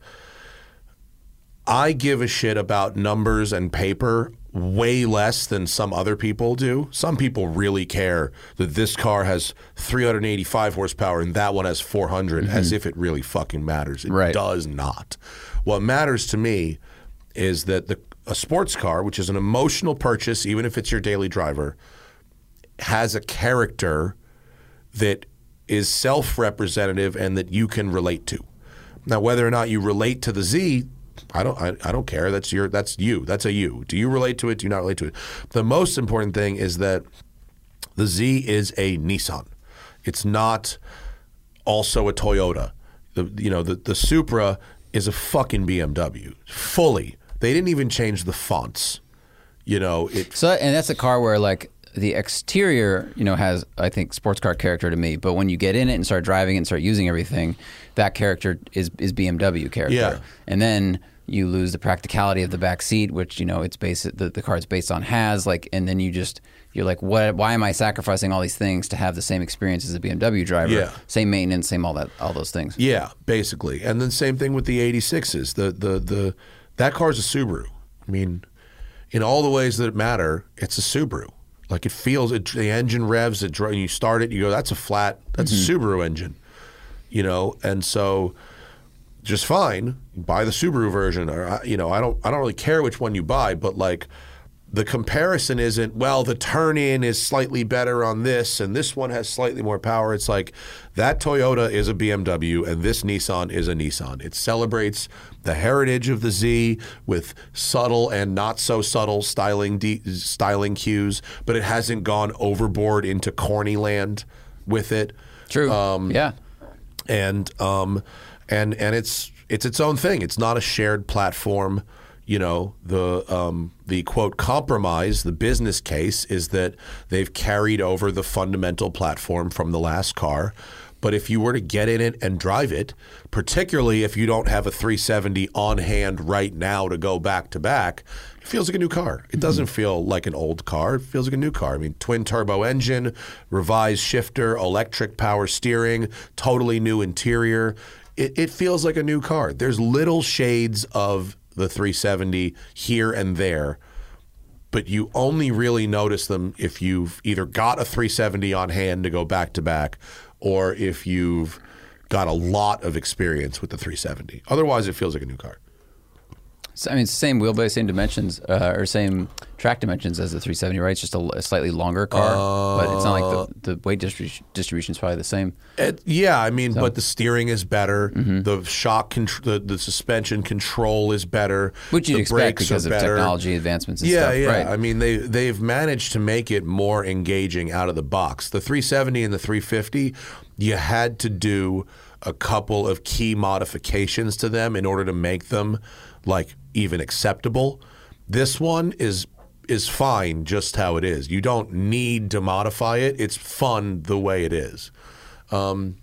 I give a shit about numbers and paper way less than some other people do. Some people really care that this car has 385 horsepower and that one has 400, as if it really fucking matters. It does not. What matters to me is that a sports car, which is an emotional purchase, even if it's your daily driver, has a character that is self-representative and that you can relate to. Now, whether or not you relate to the Z, I don't care. That's you. That's a you. Do you relate to it? Do you not relate to it? The most important thing is that the Z is a Nissan. It's not also a Toyota. The Supra is a fucking BMW. Fully. They didn't even change the fonts. And that's a car where the exterior, has, I think, sports car character to me. But when you get in it and start driving it and start using everything, that character is BMW character. Yeah. And then you lose the practicality of the back seat, which, it's the car's based on has, and then you're like, why am I sacrificing all these things to have the same experience as a BMW driver? Yeah. Same maintenance, same all those things. Yeah, basically. And then same thing with the 86s. That car's a Subaru. I mean, in all the ways that matter, it's a Subaru. It feels, the engine revs, you start it, you go, that's a Subaru engine, and so just fine, buy the Subaru version, or I don't really care which one you buy, but the comparison isn't, well, the turn-in is slightly better on this, and this one has slightly more power. It's like that Toyota is a BMW, and this Nissan is a Nissan. It celebrates the heritage of the Z with subtle and not so subtle styling cues, but it hasn't gone overboard into corny land with it. True. Yeah. And it's its own thing. It's not a shared platform. You know, the quote compromise, the business case is that they've carried over the fundamental platform from the last car. But if you were to get in it and drive it, particularly if you don't have a 370 on hand right now to go back to back, it feels like a new car. It doesn't feel like an old car. It feels like a new car. I mean, twin turbo engine, revised shifter, electric power steering, totally new interior. It feels like a new car. There's little shades of the 370 here and there, but you only really notice them if you've either got a 370 on hand to go back to back, or if you've got a lot of experience with the 370. Otherwise, it feels like a new car. So, I mean, it's the same wheelbase, same dimensions, or same track dimensions as the 370, right? It's just a slightly longer car, but it's not like the weight distribution is probably the same. Yeah, I mean, but the steering is better. The shock, the suspension control is better. Which you'd expect because of technology advancements and stuff. Yeah, right. I mean, they've managed to make it more engaging out of the box. The 370 and the 350, you had to do a couple of key modifications to them in order to make them like even acceptable. This one is fine just how it is. You don't need to modify it. It's fun the way it is. And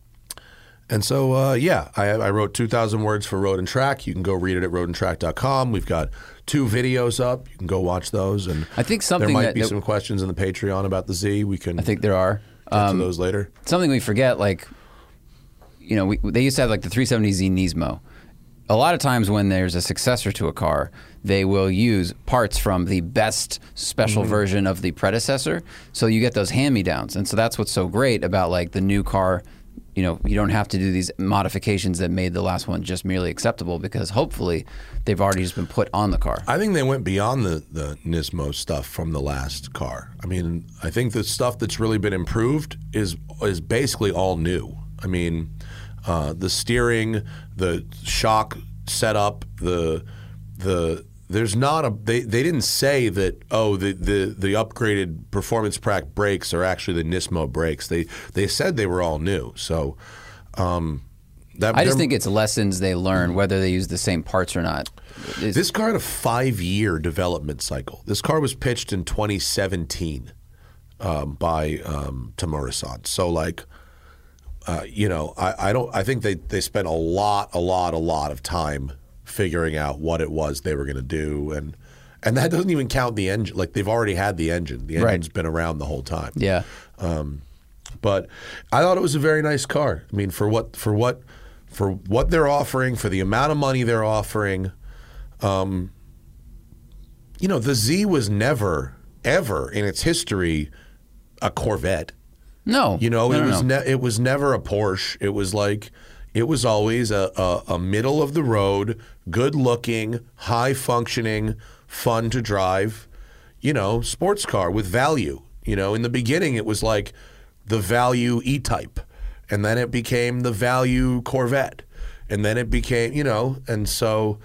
so, I wrote 2,000 words for Road and Track. You can go read it at roadandtrack.com. We've got 2 videos up. You can go watch those. And I think something there might be some questions in the Patreon about the Z. I think there are. Get to those later. Something we forget, like, you know, they used to have like the 370Z Nismo. A lot of times when there's a successor to a car, they will use parts from the best special version of the predecessor. So you get those hand-me-downs. And so that's what's so great about like the new car. You know, you don't have to do these modifications that made the last one just merely acceptable, because hopefully they've already just been put on the car. I think they went beyond the Nismo stuff from the last car. I mean, I think the stuff that's really been improved is basically all new. I mean, the steering, the shock setup, there's not a they didn't say that the upgraded Performance Pack brakes are actually the Nismo brakes. They said they were all new. So I just think it's lessons they learn whether they use the same parts or not. This car had a 5-year development cycle. This car was pitched in 2017 by Tamura-san. So like. I think they spent a lot of time figuring out what it was they were going to do, and that doesn't even count the engine. Like they've already had the engine. The engine's been around the whole time. Yeah. But I thought it was a very nice car. I mean, for what they're offering, for the amount of money they're offering, the Z was never ever in its history a Corvette. No, it was never a Porsche. It was always a middle of the road, good looking, high functioning, fun to drive, sports car with value. In the beginning it was like the value E-Type, and then it became the value Corvette, and then it became, and so.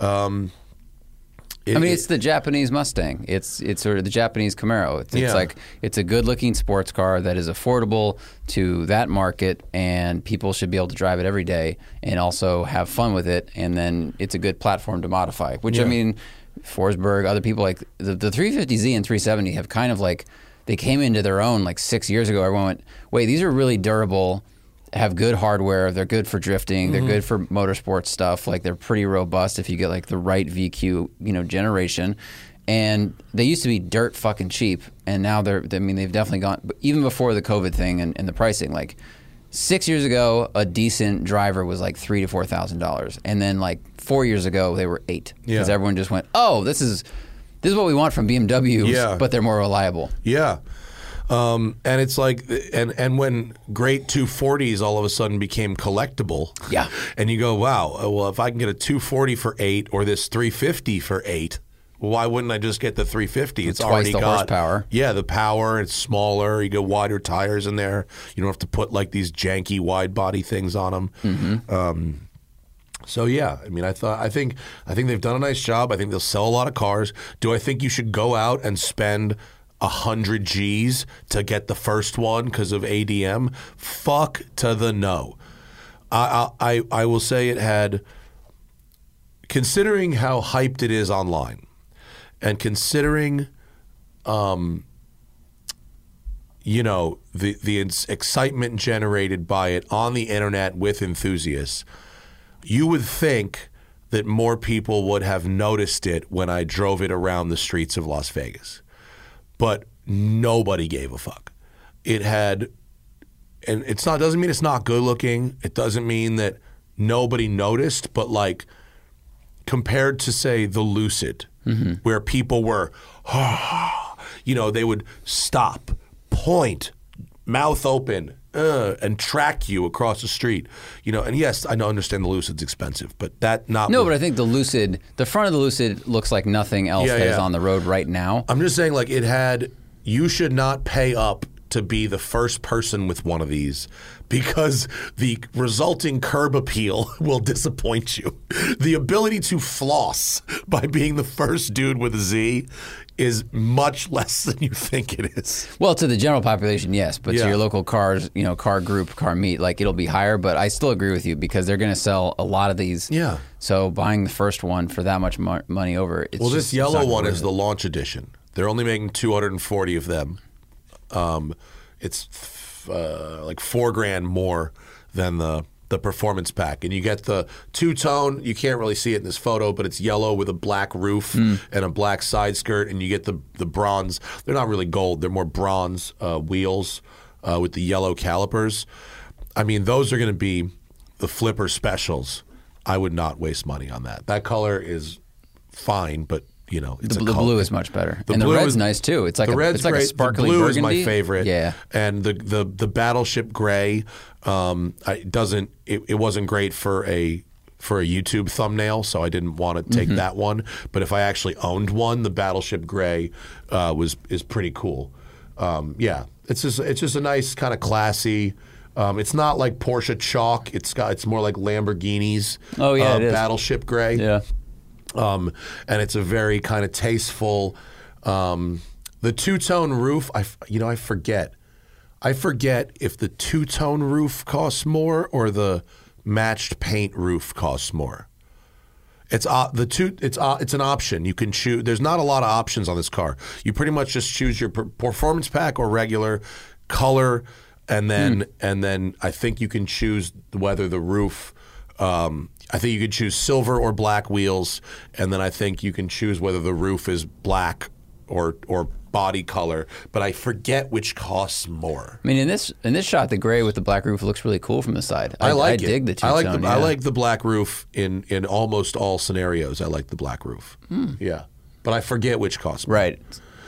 It's the Japanese Mustang. It's sort of the Japanese Camaro. It's a good-looking sports car that is affordable to that market, and people should be able to drive it every day and also have fun with it. And then it's a good platform to modify. Which I mean, Forsberg, other people like the 350Z and 370 have kind of like they came into their own like 6 years ago. Everyone went, wait, these are really durable. Have good hardware. They're good for drifting. They're good for motorsports stuff. Like they're pretty robust if you get like the right VQ, generation. And they used to be dirt fucking cheap, and now they've definitely gone. Even before the COVID thing and the pricing, like 6 years ago, a decent driver was like $3,000 to $4,000, and then like 4 years ago they were $8,000 because everyone just went, oh, this is what we want from BMWs, but they're more reliable. Yeah. And it's like, and when great 240s all of a sudden became collectible, and you go, wow, well, if I can get a 240 for $8,000 or this 350 for $8,000, why wouldn't I just get the 350? It's twice already the got horsepower. Yeah, the power. It's smaller. You get wider tires in there. You don't have to put like these janky wide body things on them. Mm-hmm. So yeah, I mean, I think they've done a nice job. I think they'll sell a lot of cars. Do I think you should go out and spend 100 G's to get the first one because of ADM? Fuck to the no. I will say it had, considering how hyped it is online, and considering, the excitement generated by it on the internet with enthusiasts, you would think that more people would have noticed it when I drove it around the streets of Las Vegas. But nobody gave a fuck. It had, and doesn't mean it's not good looking. It doesn't mean that nobody noticed, but like compared to say the Lucid, where people were, they would stop, point, mouth open, and track you across the street, and yes, I understand the Lucid's expensive, but that not. No, but I think the front of the Lucid looks like nothing else that is on the road right now. I'm just saying, like, you should not pay up to be the first person with one of these because the resulting curb appeal will disappoint you. The ability to floss by being the first dude with a Z is much less than you think it is. Well, to the general population, yes, but to your local cars, car group, car meet, like it'll be higher. But I still agree with you because they're going to sell a lot of these. Yeah. So buying the first one for that much money over, this yellow one is the launch edition. They're only making 240 of them. It's like $4,000 more than the performance pack, and you get the two-tone. You can't really see it in this photo, but it's yellow with a black roof and a black side skirt, and you get the bronze. They're not really gold; they're more bronze wheels with the yellow calipers. I mean, those are going to be the flipper specials. I would not waste money on that. That color is fine, but it's the blue is much better, and the red's nice too. It's like a sparkly blue burgundy. Is my favorite. Yeah, and the Battleship Gray, it wasn't great for a YouTube thumbnail, so I didn't want to take that one. But if I actually owned one, the Battleship Gray is pretty cool. It's just a nice kind of classy. It's not like Porsche chalk. It's more like Lamborghini's. Oh yeah, it is. Battleship Gray. Yeah. And it's a very kind of tasteful. The two-tone roof, I forget. I forget if the two-tone roof costs more or the matched paint roof costs more. It's an option. You can choose. There's not a lot of options on this car. You pretty much just choose your performance pack or regular color, and then I think you can choose whether the roof. I think you could choose silver or black wheels, and then I think you can choose whether the roof is black or body color. But I forget which costs more. I mean, in this shot, the gray with the black roof looks really cool from the side. I dig the two-tone. I like the black roof in almost all scenarios. I like the black roof. Yeah, but I forget which costs more. Right.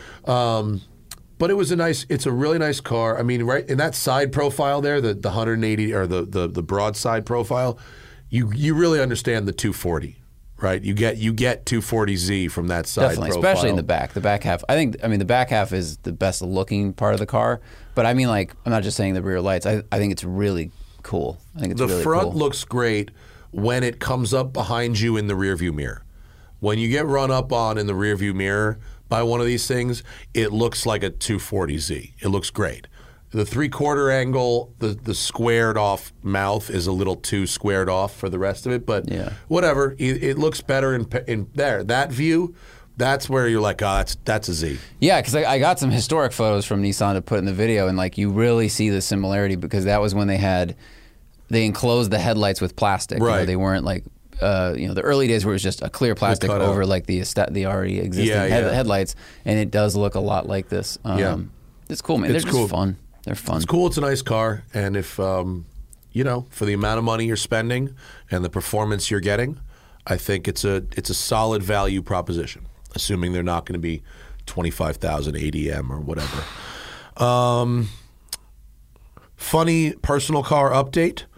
But it's a really nice car. I mean, right in that side profile there, the 180 or the broadside profile. You really understand the 240, right? You get 240Z from that side Definitely, profile. especially in the back. The back half. The back half is the best looking part of the car. But I mean, like, I'm not just saying the rear lights. I think it's really cool. I think it's the really front cool. looks great when it comes up behind you in the rearview mirror. When you get run up on in the rearview mirror by one of these things, it looks like a 240Z. It looks great. The 3/4 angle, the squared off mouth is a little too squared off for the rest of it, but whatever. It looks better in there. That view, that's where you're like, that's a Z. Yeah, because I got some historic photos from Nissan to put in the video, and like you really see the similarity because that was when they enclosed the headlights with plastic. Right. They weren't like. The early days where it was just a clear plastic over like the already existing headlights, and it does look a lot like this. It's cool, man. They're just fun. They're fun. It's cool. It's a nice car, and if for the amount of money you're spending and the performance you're getting, I think it's a solid value proposition. Assuming they're not going to be 25,000 ADM or whatever. Funny personal car update.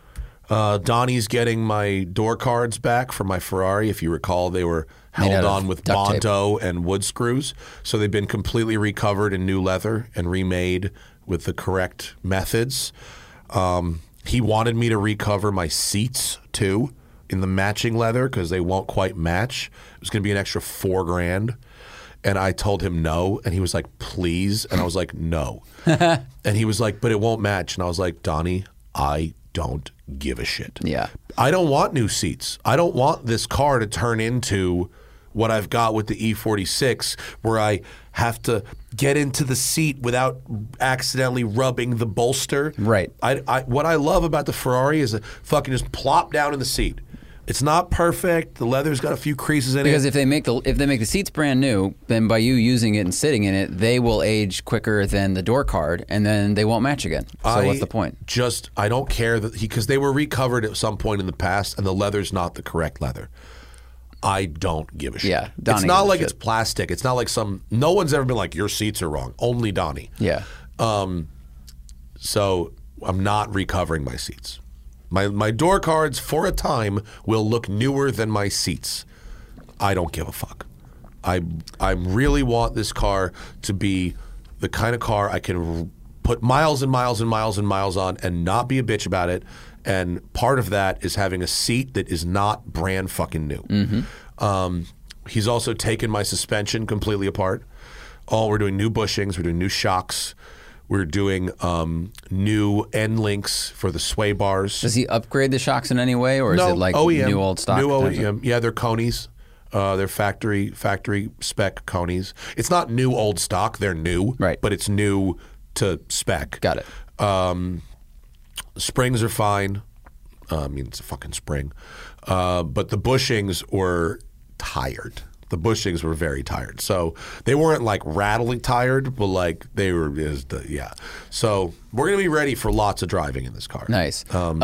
Donnie's getting my door cards back from my Ferrari. If you recall, they were held on with Bondo and wood screws. So they've been completely recovered in new leather and remade with the correct methods. He wanted me to recover my seats too in the matching leather because they won't quite match. It was going to be an extra $4,000. And I told him no. And he was like, please. And I was like, no. And he was like, but it won't match. And I was like, Donnie, I don't give a shit. Yeah. I don't want new seats. I don't want this car to turn into what I've got with the E46 where I have to get into the seat without accidentally rubbing the bolster. Right. What I love about the Ferrari is that fucking just plop down in the seat. It's not perfect. The leather's got a few creases in because it. Because if they make the seats brand new, then by you using it and sitting in it, they will age quicker than the door card, and then they won't match again. So what's the point? I don't care that because they were recovered at some point in the past, and the leather's not the correct leather. I don't give a shit. Yeah, Donnie it's not like it's plastic. It's not like no one's ever been like, your seats are wrong. Only Donnie. Yeah. So I'm not recovering my seats. My door cards, for a time, will look newer than my seats. I don't give a fuck. I really want this car to be the kind of car I can put miles and miles and miles and miles on and not be a bitch about it. And part of that is having a seat that is not brand fucking new. Mm-hmm. He's also taken my suspension completely apart. We're doing new bushings. We're doing new shocks. We're doing new end links for the sway bars. Does he upgrade the shocks in any way, or is it like OEM, new old stock? New OEM. Yeah, they're Coneys. They're factory spec Coneys. It's not new old stock. They're new, right? But it's new to spec. Got it. Springs are fine. I mean, it's a fucking spring. But the bushings were tired. The bushings were very tired. So they weren't like rattling tired, but like they were, yeah. So we're going to be ready for lots of driving in this car. Nice.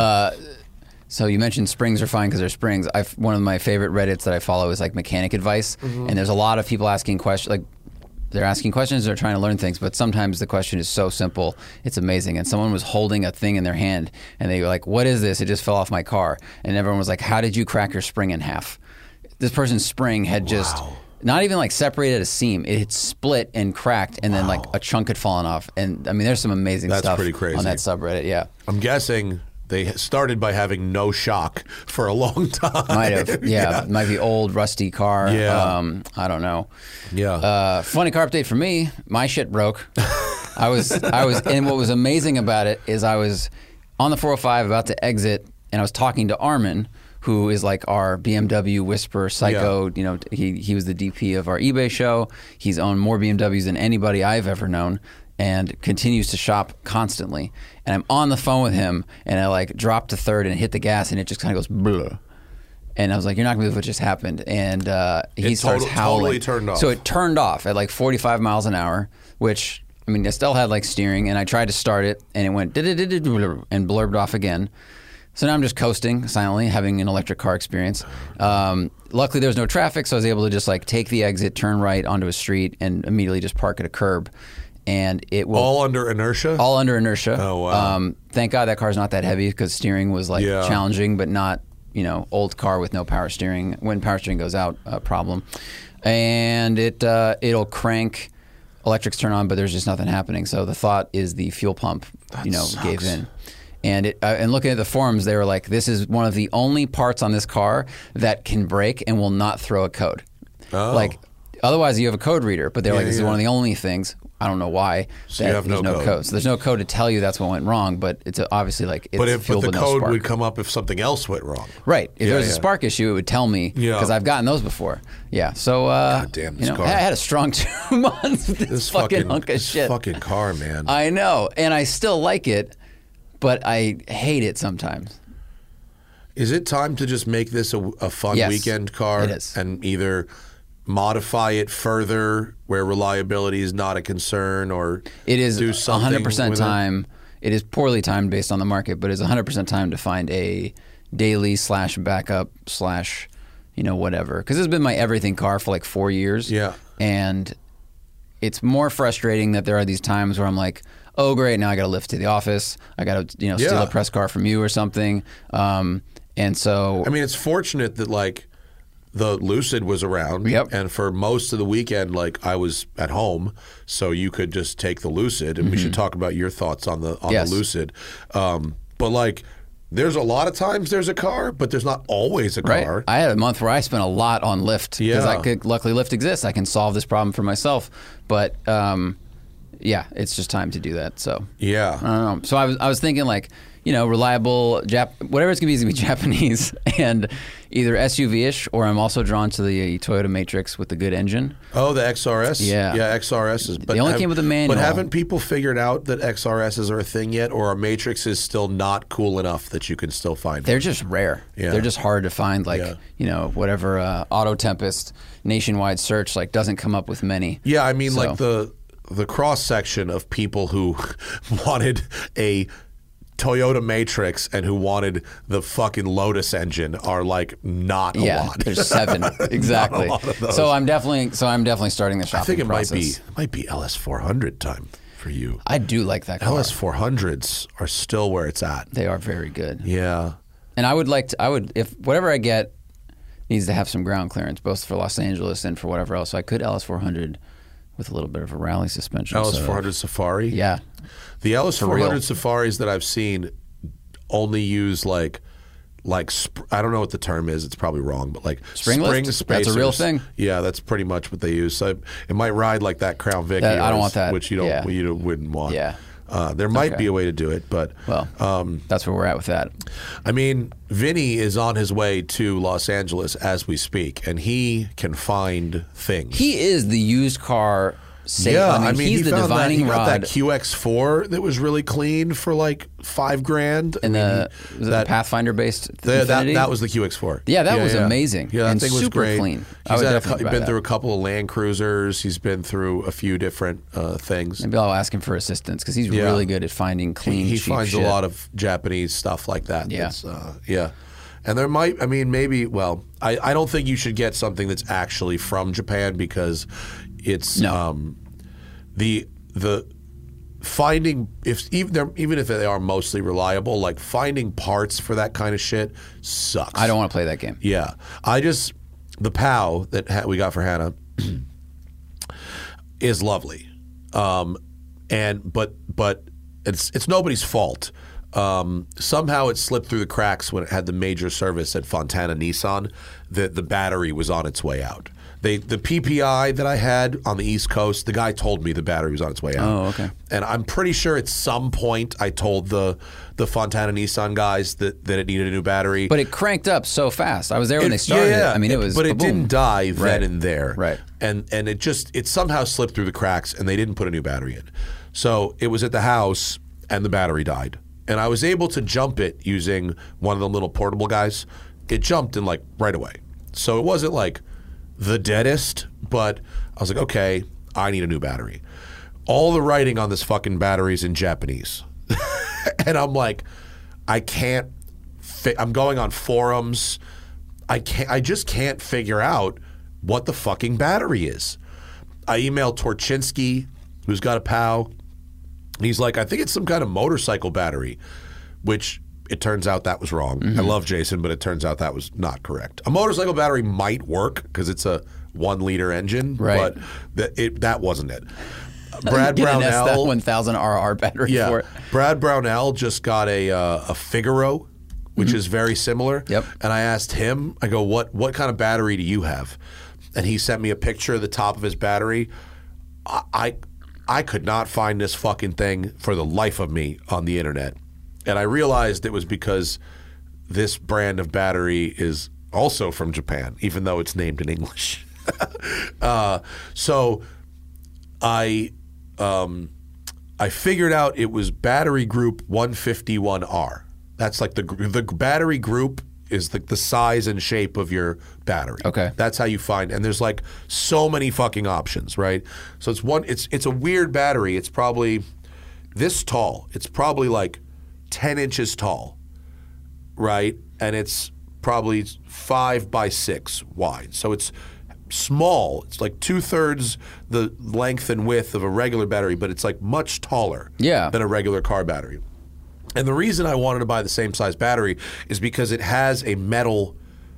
So you mentioned springs are fine because they're springs. One of my favorite Reddits that I follow is like mechanic advice. Mm-hmm. And there's a lot of people asking questions, like they're asking questions, they're trying to learn things, but sometimes the question is so simple, it's amazing. And someone was holding a thing in their hand and they were like, what is this? It just fell off my car. And everyone was like, how did you crack your spring in half? This person's spring had just not even like separated a seam. It had split and cracked, and then like a chunk had fallen off. And I mean, there's some amazing stuff pretty crazy on that subreddit. Yeah, I'm guessing they started by having no shock for a long time. Might have, yeah. Might be old, rusty car. Yeah, I don't know. Yeah. Funny car update for me. My shit broke. I was, and what was amazing about it is I was on the 405 about to exit, and I was talking to Armin, who is like our BMW whisperer psycho. Yeah. You know, he was the DP of our eBay show. He's owned more BMWs than anybody I've ever known and continues to shop constantly. And I'm on the phone with him and I like dropped to third and hit the gas and it just kind of goes blah. And I was like, you're not going to believe what just happened. And he starts howling. Totally turned off. So it turned off at like 45 miles an hour, which, I mean, I still had like steering, and I tried to start it and it went and blurbed off again. So now I'm just coasting silently, having an electric car experience. Luckily, there was no traffic, so I was able to just like take the exit, turn right onto a street, and immediately just park at a curb. And it will all under inertia. All under inertia. Oh wow! Thank God that car's not that heavy because steering was like challenging, but not old car with no power steering. When power steering goes out, problem. And it'll crank. Electrics turn on, but there's just nothing happening. So the thought is the fuel pump, gave in. And and looking at the forums, they were like, this is one of the only parts on this car that can break and will not throw a code. Oh. Like, otherwise you have a code reader, but they're like, this is one of the only things, I don't know why, so you have there's no code. So there's no code to tell you that's what went wrong, but it's obviously like it's fuel but the no code spark. Would come up if something else went wrong. Right. If there was a spark issue, it would tell me because I've gotten those before. Yeah. So, God damn this car. I had a strong 2 months with this fucking hunk of shit. This fucking car, man. I know. And I still like it. But I hate it sometimes. Is it time to just make this a fun weekend car? It is. And either modify it further where reliability is not a concern, or it is do something 100% time. It is poorly timed based on the market, but it's 100% time to find a daily / backup / whatever. Because this has been my everything car for like 4 years. Yeah. And it's more frustrating that there are these times where I'm like, oh great, now I got to lift to the office. I got to steal a press car from you or something. And so I mean, it's fortunate that like the Lucid was around, and for most of the weekend, like I was at home, so you could just take the Lucid, and we should talk about your thoughts on the Lucid. But like, there's a lot of times there's a car, but there's not always a car. Right. I had a month where I spent a lot on Lyft because luckily Lyft exists. I can solve this problem for myself. But yeah, it's just time to do that. So yeah, I don't know. So I was thinking like, reliable whatever it's gonna be Japanese and either SUV-ish, or I'm also drawn to the Toyota Matrix with the good engine. Oh, the XRS? Yeah. Yeah, XRS is. But they only came with a manual. But haven't people figured out that XRSs are a thing yet, or are Matrixes still not cool enough that you can still find them? They're just rare. Yeah. They're just hard to find. Like, whatever Auto Tempest nationwide search doesn't come up with many. Yeah, I mean, like the cross-section of people who wanted a Toyota Matrix and who wanted the fucking Lotus engine are like not a lot. There's 7 exactly. So I'm definitely starting the shopping. I think it process. might be LS400 time for you. I do like that car. LS400s are still where it's at. They are very good. Yeah. And if whatever I get needs to have some ground clearance, both for Los Angeles and for whatever else. So I could LS400 with a little bit of a rally suspension. LS400 Safari? Yeah. The LS400 Safaris that I've seen only use like I don't know what the term is. It's probably wrong, but like spring spacers. That's a real thing. Yeah, that's pretty much what they use. So it might ride like that Crown Vic. I don't want that. Which you wouldn't want. Yeah. There might be a way to do it, but that's where we're at with that. I mean, Vinny is on his way to Los Angeles as we speak, and he can find things. He is the used car. Yeah, I mean he's the divining rod. He got that QX4 that was really clean for like $5,000. And was it the Pathfinder based Infiniti? That was the QX4. Yeah, that was amazing. Yeah, that thing was super great. Clean. He's been through a couple of Land Cruisers. He's been through a few different things. Maybe I'll ask him for assistance because he's really good at finding clean. He cheap finds shit. a lot of Japanese stuff like that. Yeah. And there might, I mean, maybe. Well, I don't think you should get something that's actually from Japan because it's the finding even if they are mostly reliable, like finding parts for that kind of shit sucks. I don't want to play that game. Yeah, the POW that we got for Hannah is lovely, but it's nobody's fault. Somehow it slipped through the cracks when it had the major service at Fontana Nissan that the battery was on its way out. The PPI that I had on the East Coast, the guy told me the battery was on its way out. Oh, okay. And I'm pretty sure at some point I told the Fontana Nissan guys that it needed a new battery. But it cranked up so fast. I was there when they started it. I mean, it was. But it didn't die then and there. Right. And it somehow slipped through the cracks, and they didn't put a new battery in. So it was at the house, and the battery died. And I was able to jump it using one of the little portable guys. It jumped in like right away. So it wasn't like the deadest, but I was like, okay, I need a new battery. All the writing on this fucking battery is in Japanese. And I'm like, I can't I'm going on forums. I just can't figure out what the fucking battery is. I emailed Torchinsky, who's got a POW. He's like, I think it's some kind of motorcycle battery, which it turns out that was wrong. I love Jason, but it turns out that was not correct. A motorcycle battery might work because it's a 1 liter engine, but that wasn't it. Brad Brownell, that 1000 RR battery for it. Brad Brownell just got a Figaro, which is very similar. Yep. And I asked him, I go, what kind of battery do you have? And he sent me a picture of the top of his battery. I could not find this fucking thing for the life of me on the internet. And I realized it was because this brand of battery is also from Japan, even though it's named in English. So I figured out it was battery group 151R. That's like the battery group is the size and shape of your battery. Okay. That's how you find, and there's like so many fucking options, right? So it's a weird battery. It's probably this tall. It's probably like 10 inches tall, right? And it's probably 5 by 6 wide. So it's small. It's like 2/3 the length and width of a regular battery, but it's like much taller than a regular car battery. And the reason I wanted to buy the same size battery is because it has a metal,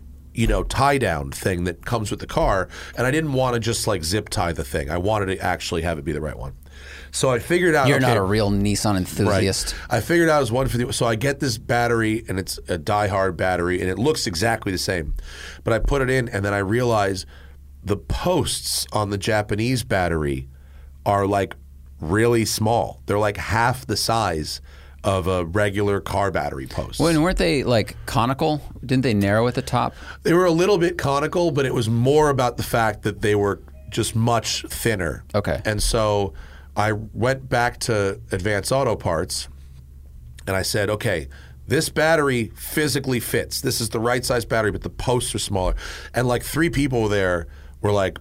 tie down thing that comes with the car, and I didn't want to just like zip tie the thing. I wanted to actually have it be the right one. So I figured out. You're not a real Nissan enthusiast. Right. I figured out it was 150. So I get this battery, and it's a die-hard battery, and it looks exactly the same. But I put it in, and then I realize the posts on the Japanese battery are like really small. They're like half the size of a regular car battery post. Well, and weren't they like conical? Didn't they narrow at the top? They were a little bit conical, but it was more about the fact that they were just much thinner. Okay. And so I went back to Advance Auto Parts and I said, okay, this battery physically fits. This is the right size battery, but the posts are smaller. And like 3 people there were like,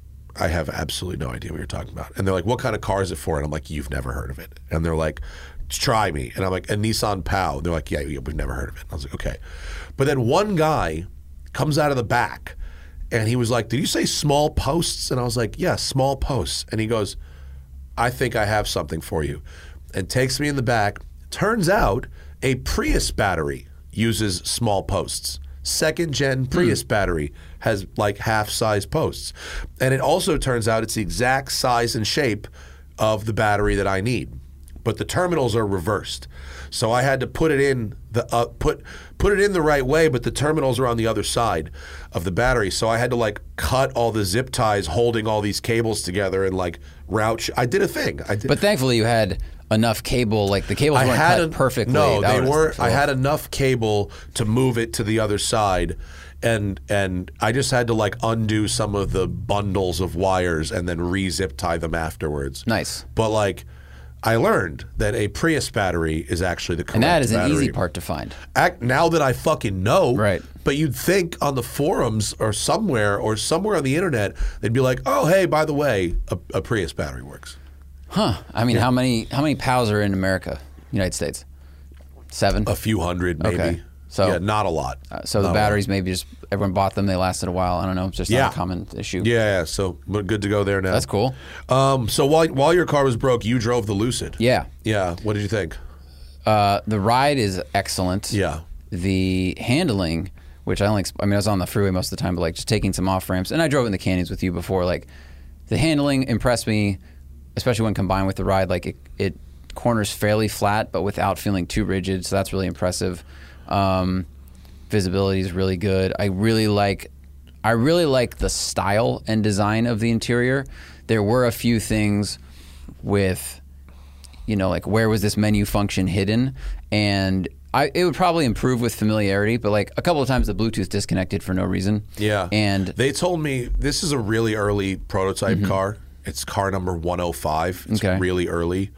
I have absolutely no idea what you're talking about. And they're like, what kind of car is it for? And I'm like, you've never heard of it. And they're like, try me. And I'm like, a Nissan POW. They're like, yeah, we've never heard of it. And I was like, okay. But then one guy comes out of the back and he was like, did you say small posts? And I was like, yeah, small posts. And he goes, I think I have something for you. And takes me in the back. Turns out a Prius battery uses small posts. 2nd gen Prius battery has like half-size posts. And it also turns out it's the exact size and shape of the battery that I need. But the terminals are reversed. So I had to put it in the put it in the right way, but the terminals are on the other side of the battery. So I had to like cut all the zip ties holding all these cables together and like route. I did a thing. But thankfully you had enough cable, like the cables weren't cut perfectly. No, they were. I had enough cable to move it to the other side. And I just had to like undo some of the bundles of wires and then re-zip tie them afterwards. Nice. But like I learned that a Prius battery is actually the correct battery. And that is an easy part to find. Now that I fucking know. Right. But you'd think on the forums or somewhere on the internet, they'd be like, oh, hey, by the way, a Prius battery works. Huh. I mean, how many POWs are in America, United States? 7? A few hundred, maybe. Okay. So, yeah, not a lot. So the batteries maybe just everyone bought them. They lasted a while. I don't know. It's just not a common issue. Yeah. So we're good to go there now. That's cool. So while your car was broke, you drove the Lucid. Yeah. Yeah. What did you think? The ride is excellent. Yeah. The handling, which I was on the freeway most of the time, but like just taking some off ramps, and I drove in the canyons with you before. Like the handling impressed me, especially when combined with the ride. Like it corners fairly flat, but without feeling too rigid. So that's really impressive. Visibility is really good. I really like the style and design of the interior. There were a few things with, like where was this menu function hidden? And it would probably improve with familiarity, but like a couple of times the Bluetooth disconnected for no reason. Yeah. And they told me this is a really early prototype car. It's car number 105. It's really early.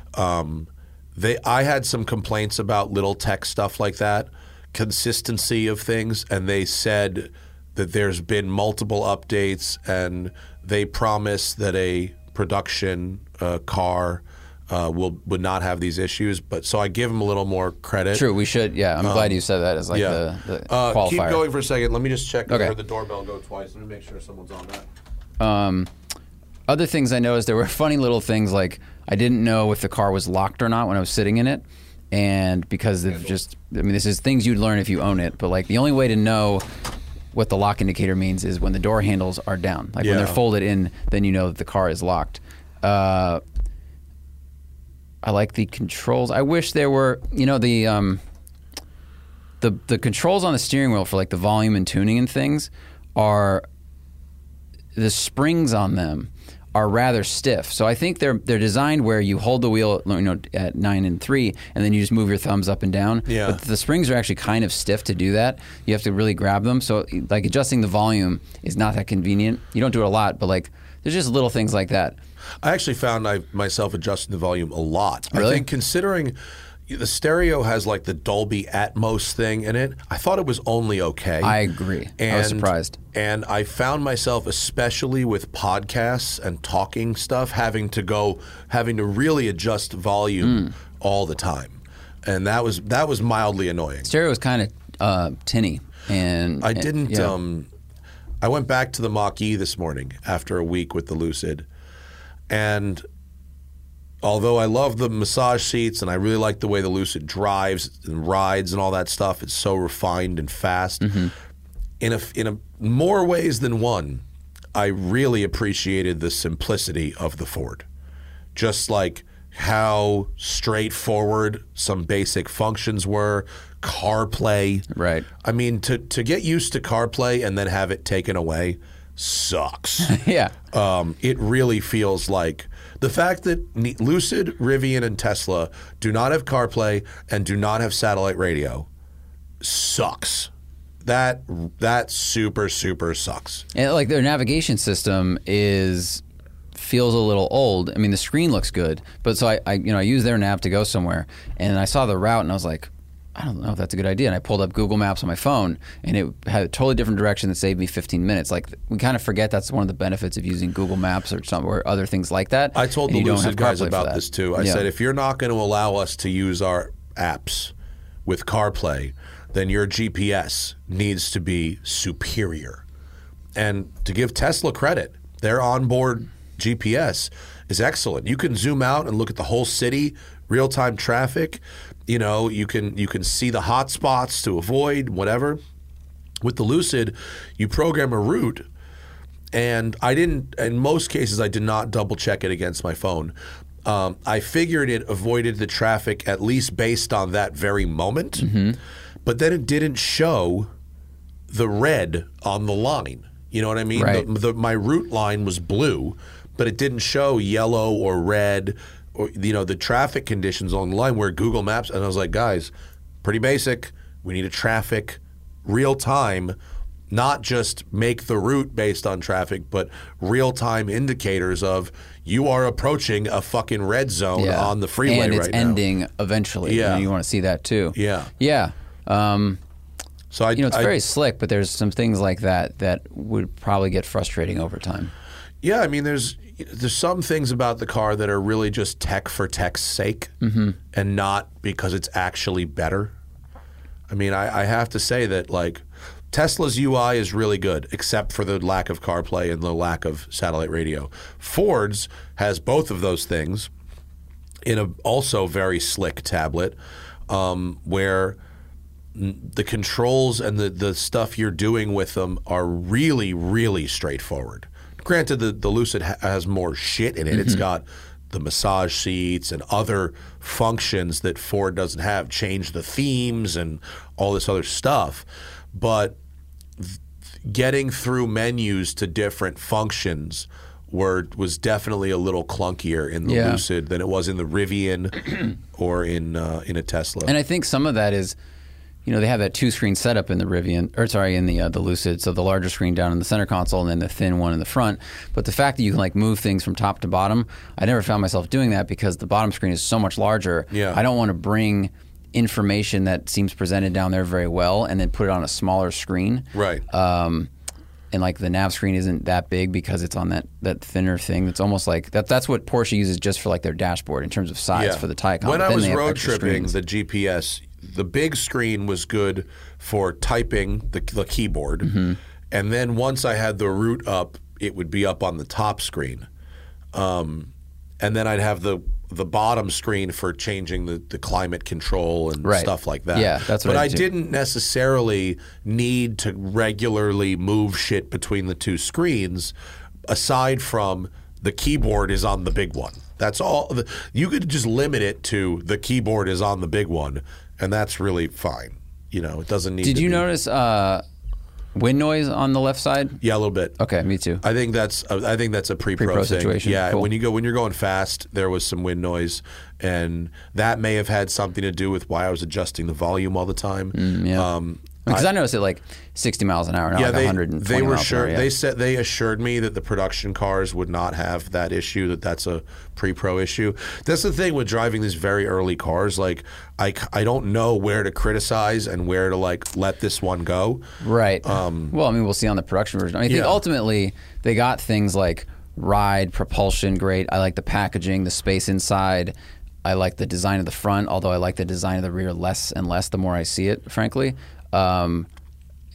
I had some complaints about little tech stuff like that, consistency of things, and they said that there's been multiple updates, and they promise that a production car would not have these issues. But so I give them a little more credit. True, we should. Yeah, I'm glad you said that as like the qualifier. Keep going for a second. Let me just check. I heard the doorbell go twice. Let me make sure someone's on that. Other things I noticed, there were funny little things like I didn't know if the car was locked or not when I was sitting in it. And because of this is things you'd learn if you own it, but like the only way to know what the lock indicator means is when the door handles are down. Like when they're folded in, then you know that the car is locked. I like the controls. I wish there were, the controls on the steering wheel for like the volume and tuning and things are, the springs on them are rather stiff. So I think they're designed where you hold the wheel at 9 and 3, and then you just move your thumbs up and down. Yeah. But the springs are actually kind of stiff to do that. You have to really grab them. So like adjusting the volume is not that convenient. You don't do it a lot, but like there's just little things like that. I actually found myself adjusting the volume a lot. Really? I think considering the stereo has like the Dolby Atmos thing in it, I thought it was only okay. I agree. I was surprised. And I found myself, especially with podcasts and talking stuff, having to really adjust volume all the time. And that was mildly annoying. Stereo was kind of tinny. And I didn't I went back to the Mach-E this morning after a week with the Lucid, and although I love the massage seats and I really like the way the Lucid drives and rides and all that stuff, it's so refined and fast. In a more ways than one, I really appreciated the simplicity of the Ford. Just like how straightforward some basic functions were, CarPlay. Right. I mean, to get used to CarPlay and then have it taken away sucks. Yeah. It really feels like the fact that Lucid, Rivian, and Tesla do not have CarPlay and do not have satellite radio sucks. That super sucks. And like their navigation system feels a little old. I mean, the screen looks good, but so I use their nav to go somewhere, and I saw the route, and I was like, I don't know if that's a good idea. And I pulled up Google Maps on my phone, and it had a totally different direction that saved me 15 minutes. Like, we kind of forget that's one of the benefits of using Google Maps or other things like that. I told the Lucid guys about this too. I said, if you're not going to allow us to use our apps with CarPlay, then your GPS needs to be superior. And to give Tesla credit, their onboard GPS is excellent. You can zoom out and look at the whole city, real-time traffic. You know, you can see the hot spots to avoid, whatever. With the Lucid, you program a route, and in most cases, I did not double-check it against my phone. I figured it avoided the traffic at least based on that very moment, but then it didn't show the red on the line. You know what I mean? Right. My route line was blue, but it didn't show yellow or red or, the traffic conditions on the line where Google Maps, and I was like, guys, pretty basic. We need a traffic real time, not just make the route based on traffic, but real time indicators of you are approaching a fucking red zone on the freeway right now. And it's ending eventually. Yeah. You want to see that too. Yeah. Yeah. So it's very slick, but there's some things like that would probably get frustrating over time. Yeah, I mean, there's some things about the car that are really just tech for tech's sake and not because it's actually better. I mean, I have to say that, like, Tesla's UI is really good, except for the lack of CarPlay and the lack of satellite radio. Ford's has both of those things in a also very slick tablet where the controls and the stuff you're doing with them are really, really straightforward. Granted, the Lucid has more shit in it. It's got the massage seats and other functions that Ford doesn't have, change the themes and all this other stuff. But getting through menus to different functions was definitely a little clunkier in the Lucid than it was in the Rivian or in a Tesla. And I think some of that is, they have that two-screen setup in the in the Lucid, so the larger screen down in the center console and then the thin one in the front. But the fact that you can move things from top to bottom, I never found myself doing that because the bottom screen is so much larger. Yeah. I don't want to bring information that seems presented down there very well and then put it on a smaller screen. Right. And the nav screen isn't that big because it's on that thinner thing. It's almost like that's what Porsche uses just for their dashboard in terms of size for the Taycan. When I was road tripping, the GPS, the big screen was good for typing the keyboard, and then once I had the route up, it would be up on the top screen, and then I'd have the bottom screen for changing the climate control and stuff like that. Yeah, that's what but I I do. didn't necessarily need to regularly move shit between the two screens, aside from the keyboard is on the big one. That's all. You could just limit it to the keyboard is on the big one, and that's really fine. It doesn't need to Did you be. notice wind noise on the left side? Yeah, a little bit. Okay, me too. I think that's a pre-pro thing. situation. Yeah, Cool. when you're going fast, there was some wind noise, and that may have had something to do with why I was adjusting the volume all the time. Because I noticed it 60 miles an hour, not 120 they were miles an hour. Yeah. They assured me that the production cars would not have that issue. That's a pre-pro issue. That's the thing with driving these very early cars. I don't know where to criticize and where to let this one go. Right. Well, I mean, we'll see on the production version. I think ultimately they got things like ride, propulsion, great. I like the packaging, the space inside. I like the design of the front, although I like the design of the rear less and less the more I see it, frankly.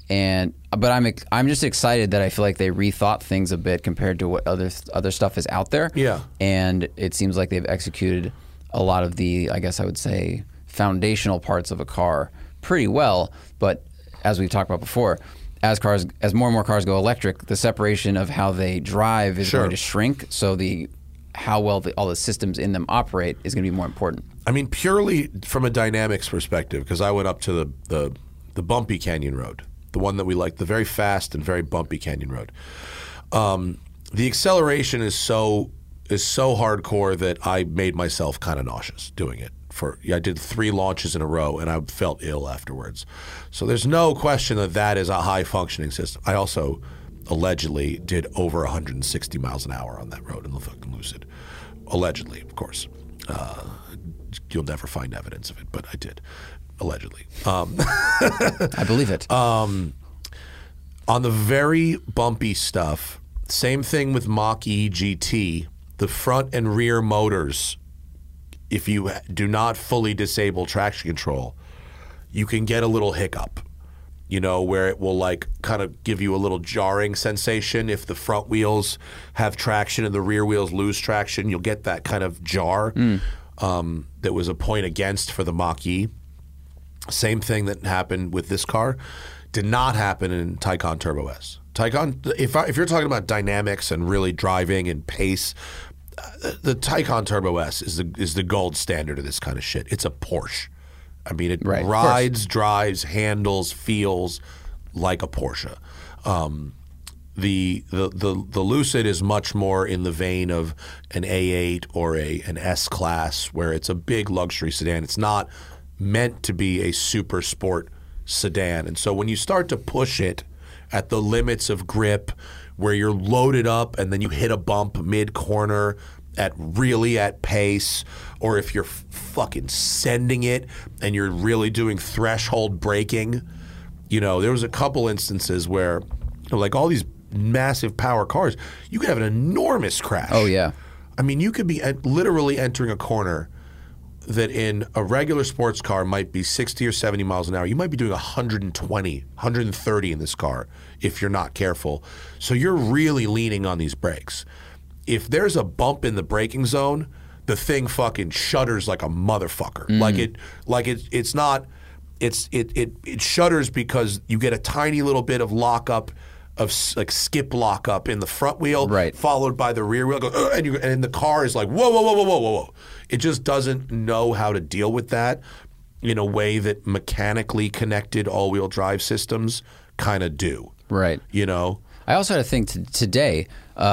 But I'm just excited that I feel like they rethought things a bit compared to what other stuff is out there. Yeah. And it seems like they've executed a lot of the, I guess I would say, foundational parts of a car pretty well. But as we've talked about before, as more and more cars go electric, the separation of how they drive is going to shrink. So how well all the systems in them operate is going to be more important. I mean, purely from a dynamics perspective, because I went up to the bumpy Canyon Road, the one that we like, the very fast and very bumpy Canyon Road. The acceleration is so hardcore that I made myself kind of nauseous doing it. I did 3 launches in a row, and I felt ill afterwards. So there's no question that is a high-functioning system. I also allegedly did over 160 miles an hour on that road in the fucking Lucid. Allegedly, of course. You'll never find evidence of it, but I did. Allegedly. I believe it. On the very bumpy stuff, same thing with Mach-E GT, the front and rear motors, if you do not fully disable traction control, you can get a little hiccup, where it will like kind of give you a little jarring sensation. If the front wheels have traction and the rear wheels lose traction, you'll get that kind of jar. That was a point against for the Mach-E. Same thing that happened with this car did not happen in Taycan Turbo S. Taycan, if you're talking about dynamics and really driving and pace, the Taycan Turbo S is the gold standard of this kind of shit. It's a Porsche. I mean, it rides, drives, handles, feels like a Porsche. The Lucid is much more in the vein of an A8 or an S-Class, where it's a big luxury sedan. It's not meant to be a super sport sedan. And so when you start to push it at the limits of grip, where you're loaded up and then you hit a bump mid-corner at pace, or if you're fucking sending it and you're really doing threshold braking, there was a couple instances where, like all these massive power cars, you could have an enormous crash. Oh, yeah. I mean, you could be literally entering a corner that in a regular sports car might be 60 or 70 miles an hour. You might be doing 120, 130 in this car if you're not careful. So you're really leaning on these brakes. If there's a bump in the braking zone, the thing fucking shudders like a motherfucker. It shudders because you get a tiny little bit of lockup, of like skip lockup in the front wheel, followed by the rear wheel, and the car is like, whoa. It just doesn't know how to deal with that in a way that mechanically connected all-wheel drive systems kind of do. Right. I also had a thing today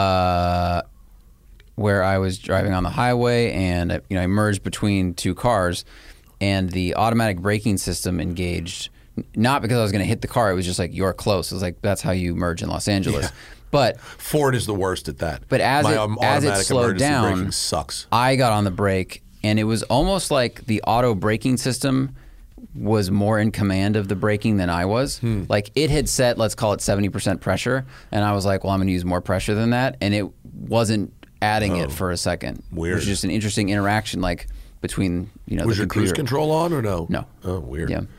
where I was driving on the highway and I merged between 2 cars, and the automatic braking system engaged. Not because I was going to hit the car. It was just like, you're close. It was like, that's how you merge in Los Angeles. Yeah. But Ford is the worst at that. But as it slowed down, sucks. I got on the brake, and it was almost like the auto braking system was more in command of the braking than I was. Like, it had set, let's call it 70% pressure, and I was like, well, I'm going to use more pressure than that, and it wasn't adding it for a second. Weird. It was just an interesting interaction, like, between, was the your computer. Cruise control on or no? No. Oh, weird. Yeah.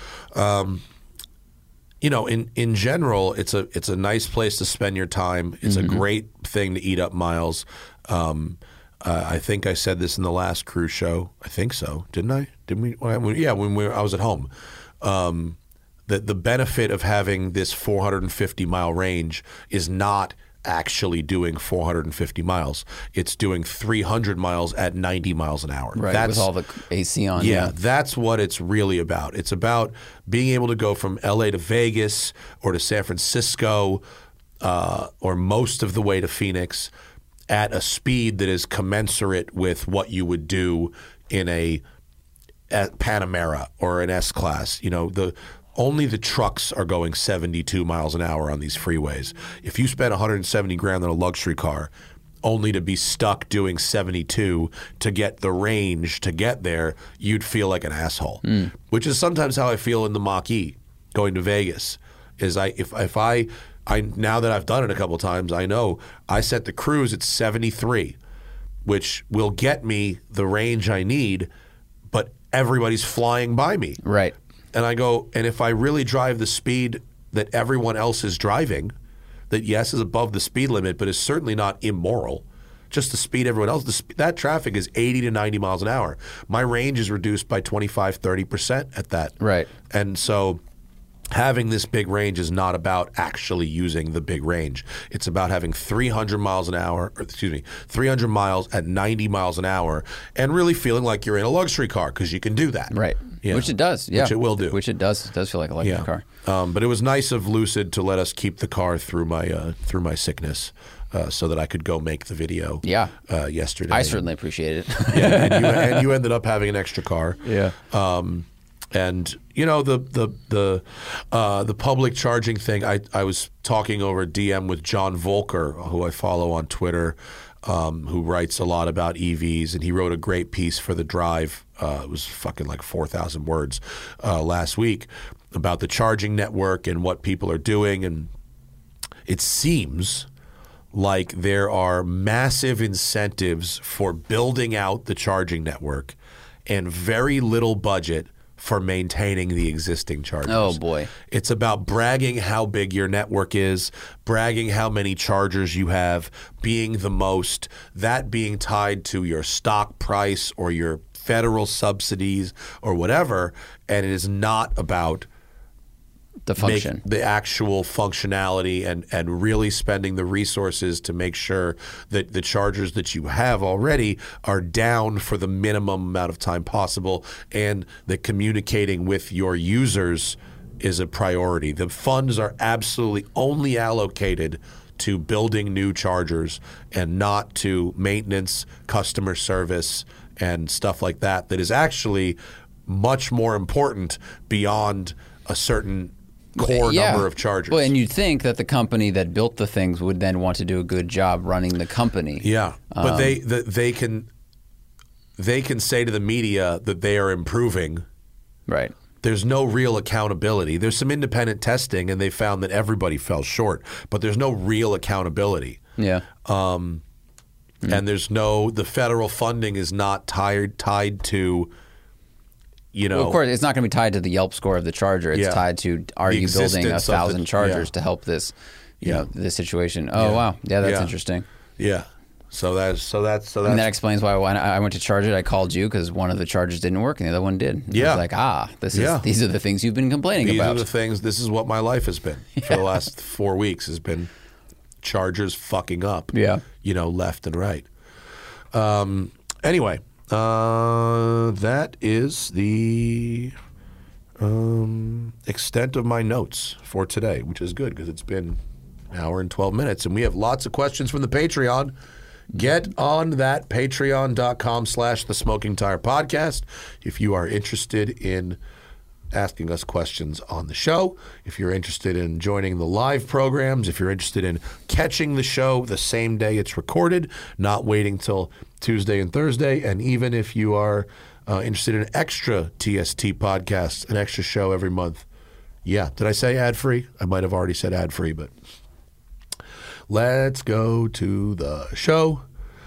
In general, it's a nice place to spend your time. It's a great thing to eat up miles. I think I said this in the last cruise show. I think so, didn't I? Didn't we? When I was at home. The benefit of having this 450 mile range is not actually doing 450 miles. It's doing 300 miles at 90 miles an hour. Right, with all the AC on. Yeah, that's what it's really about. It's about being able to go from LA to Vegas or to San Francisco or most of the way to Phoenix at a speed that is commensurate with what you would do in a Panamera or an S-Class. Only the trucks are going 72 miles an hour on these freeways. If you spend $170,000 on a luxury car, only to be stuck doing 72 to get the range to get there, you'd feel like an asshole. Which is sometimes how I feel in the Mach-E going to Vegas. Is if I now that I've done it a couple times, I know I set the cruise at 73, which will get me the range I need, but everybody's flying by me. Right. And I go, and if I really drive the speed that everyone else is driving, that yes is above the speed limit, but is certainly not immoral. Just the speed everyone else, that traffic is 80 to 90 miles an hour. My range is reduced by 25, 30% at that. Right. And so having this big range is not about actually using the big range. It's about having 300 miles an hour, 300 miles at 90 miles an hour and really feeling like you're in a luxury car because you can do that. Right. Yeah. Which it does. Yeah. Which it will do. Which it does. It does feel like a luxury car. But it was nice of Lucid to let us keep the car through my sickness. So that I could go make the video yesterday. I certainly appreciate it. and you ended up having an extra car. Yeah. And you know the public charging thing. I was talking over DM with John Volker, who I follow on Twitter, who writes a lot about EVs, and he wrote a great piece for The Drive. It was fucking like 4,000 words last week about the charging network and what people are doing, and it seems like there are massive incentives for building out the charging network and very little budget for maintaining the existing chargers. Oh, boy. It's about bragging how big your network is, bragging how many chargers you have, being the most, that being tied to your stock price or your federal subsidies or whatever, and it is not about the function, the actual functionality, and really spending the resources to make sure that the chargers that you have already are down for the minimum amount of time possible, and that communicating with your users is a priority. The funds are absolutely only allocated to building new chargers and not to maintenance, customer service, and stuff like that is actually much more important beyond a certain core number of chargers. Well, and you'd think that the company that built the things would then want to do a good job running the company. Yeah, but they can say to the media that they are improving. Right. There's no real accountability. There's some independent testing, and they found that everybody fell short, but there's no real accountability. Yeah. And there's the federal funding is not tied to, well, of course, it's not going to be tied to the Yelp score of the charger. It's tied to, are you building 1,000 chargers to help this, this situation? Oh, wow. Yeah, that's interesting. Yeah. So that's and that explains why when I went to charge it, I called you because one of the chargers didn't work and the other one did. I was like, these are the things you've been complaining about. These are the things. This is what my life has been for the last 4 weeks. Has been chargers fucking up. Yeah. Left and right. Anyway, that is the extent of my notes for today, which is good because it's been an hour and 12 minutes, and we have lots of questions from the Patreon. Get on that patreon.com/The Smoking Tire Podcast if you are interested in asking us questions on the show, if you're interested in joining the live programs, if you're interested in catching the show the same day it's recorded, not waiting till Tuesday and Thursday, and even if you are interested in extra TST podcasts, an extra show every month. Yeah, did I say ad-free? I might have already said ad-free, but let's go to the show.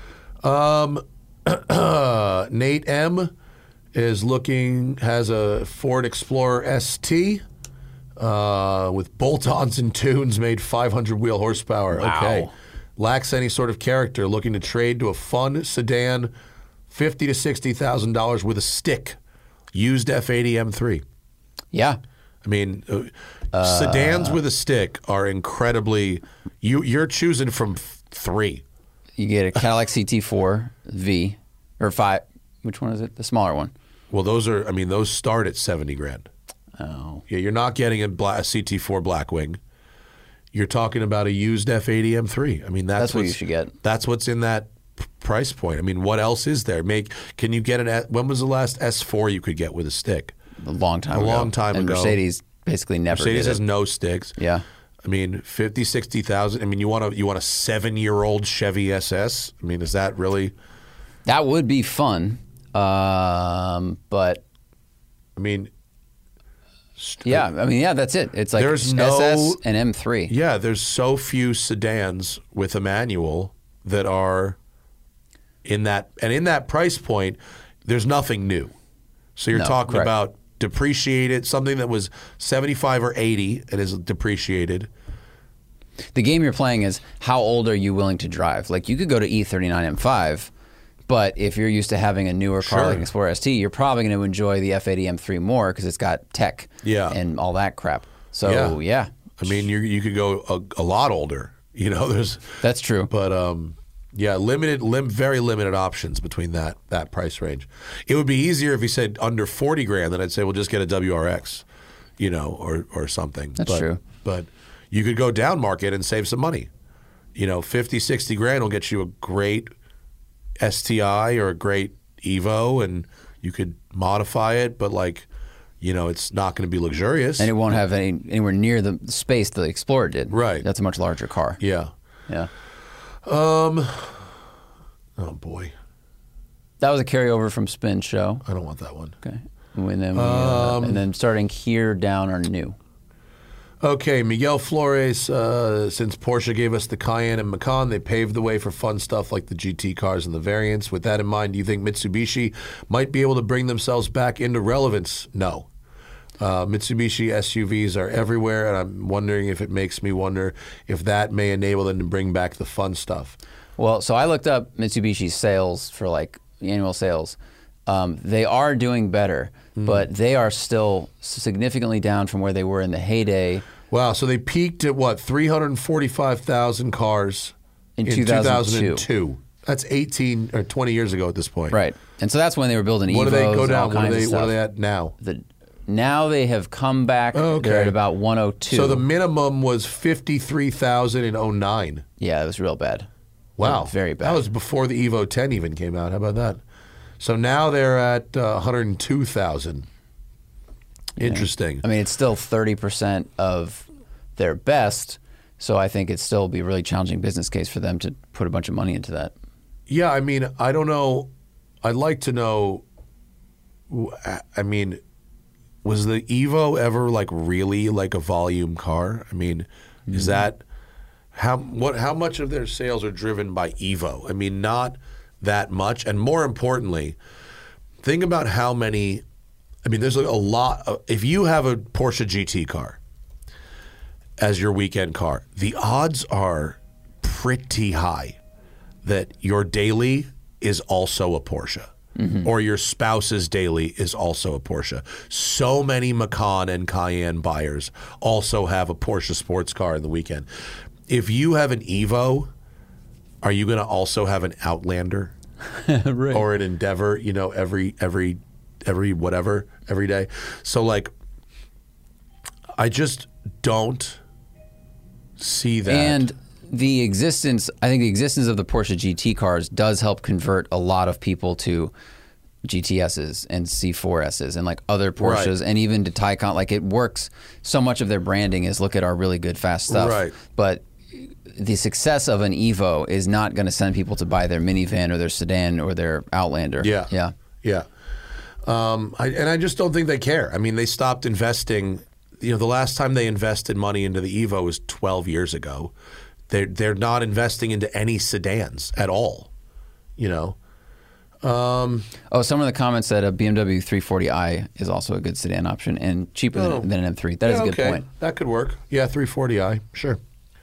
Nate M has a Ford Explorer ST with bolt-ons and tunes, made 500 wheel horsepower. Wow. Okay. Lacks any sort of character, looking to trade to a fun sedan, $50,000 to $60,000 with a stick. Used F80 M3. Yeah. I mean, sedans with a stick are incredibly. You're choosing from three. You get a Cadillac CT4 V or 5. Which one is it? The smaller one. Well, those start at $70,000. Oh. Yeah, you're not getting a CT4 Blackwing. You're talking about a used F80 M3. I mean, that's what you should get. That's what's in that price point. I mean, what else is there? Can you get when was the last S4 you could get with a stick? A long time ago. And Mercedes basically never Mercedes did has no sticks. Yeah. I mean, 50, 60,000. I mean, you want a 7-year-old Chevy SS? I mean, is that really? That would be fun, but I mean, that's it. It's like there's SS and M3. Yeah, there's so few sedans with a manual that are in that price point. There's nothing new. So you're talking about depreciated, something that was 75 or 80 and is depreciated. The game you're playing is how old are you willing to drive? Like you could go to E39 M5, but if you're used to having a newer car like an Explorer ST, you're probably going to enjoy the F80 M3 more because it's got tech and all that crap. So yeah. I mean, you could go a lot older. You know, that's true. But very limited options between that price range. It would be easier if he said under 40 grand, then I'd say, well, just get a WRX, you know, or something. That's true. But you could go down market and save some money. You know, 50, 60 grand will get you a great STI or a great Evo, and you could modify it, but like, you know, it's not going to be luxurious. And it won't have anywhere near the space the Explorer did. Right. That's a much larger car. Yeah. Yeah. Oh, boy. That was a carryover from Spin Show. I don't want that one. Okay. And then starting here down are new. Okay, Miguel Flores, since Porsche gave us the Cayenne and Macan, they paved the way for fun stuff like the GT cars and the variants. With that in mind, do you think Mitsubishi might be able to bring themselves back into relevance? No. Mitsubishi SUVs are everywhere, and I'm wondering if it makes me wonder if that may enable them to bring back the fun stuff. Well, so I looked up Mitsubishi's sales for like annual sales. They are doing better, but they are still significantly down from where they were in the heyday. Wow, so they peaked at what, 345,000 cars in 2002. That's 18 or 20 years ago at this point. Right. And so that's when they were building Evos. What do they go down? What are they at now? Now they have come back. Okay. They're at about 102. So the minimum was 53,000 in 2009. Yeah, it was real bad. Wow. Very bad. That was before the Evo 10 even came out. How about that? So now they're at 102,000. Interesting. I mean, it's still 30% of their best, so I think it'd still be a really challenging business case for them to put a bunch of money into that. Yeah, I mean, I don't know. I'd like to know, I mean, was the Evo ever like really like a volume car? I mean, is that how much of their sales are driven by Evo? I mean, not that much. And more importantly, think about how many, I mean, there's a lot of, if you have a Porsche GT car as your weekend car, the odds are pretty high that your daily is also a Porsche. Or your spouse's daily is also a Porsche. So many Macan and Cayenne buyers also have a Porsche sports car in the weekend. If you have an Evo, are you going to also have an Outlander right. or an Endeavor? You know, every day. So like, I just don't see that. And I think the existence of the Porsche GT cars does help convert a lot of people to GTSs and C4Ss and like other Porsches and even to Taycan. Like it works. So much of their branding is look at our really good fast stuff. Right. But the success of an Evo is not going to send people to buy their minivan or their sedan or their Outlander. Yeah. I just don't think they care. I mean, they stopped investing. You know, the last time they invested money into the Evo was 12 years ago. They're not investing into any sedans at all, you know. Some of the comments said a BMW 340i is also a good sedan option and cheaper than an M3. That is a good point. That could work. Yeah, 340i, sure.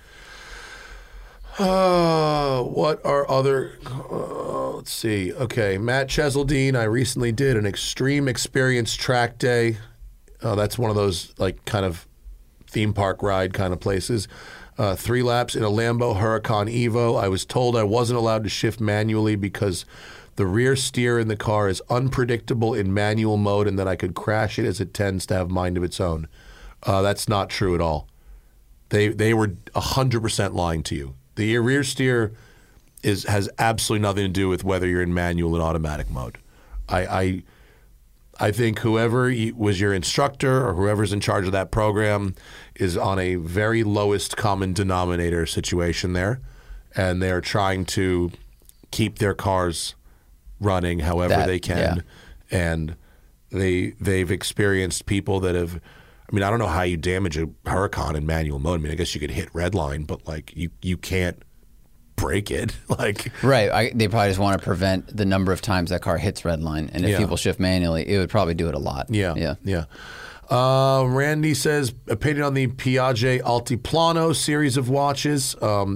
What are other? Let's see. Okay, Matt Cheseldine. I recently did an extreme experience track day. That's one of those like kind of theme park ride kind of places. 3 laps in a Lambo Huracan Evo. I was told I wasn't allowed to shift manually because the rear steer in the car is unpredictable in manual mode and that I could crash it as it tends to have mind of its own. That's not true at all. They were 100% lying to you. The rear steer has absolutely nothing to do with whether you're in manual and automatic mode. I think whoever was your instructor or whoever's in charge of that program is on a very lowest common denominator situation there, and they're trying to keep their cars running however they can. Yeah. And they've experienced people that have, I mean, I don't know how you damage a Huracan in manual mode. I mean, I guess you could hit red line, but like you can't break it. Like, right. They probably just want to prevent the number of times that car hits red line. And if people shift manually, it would probably do it a lot. Yeah. Randy says, opinion on the Piaget Altiplano series of watches.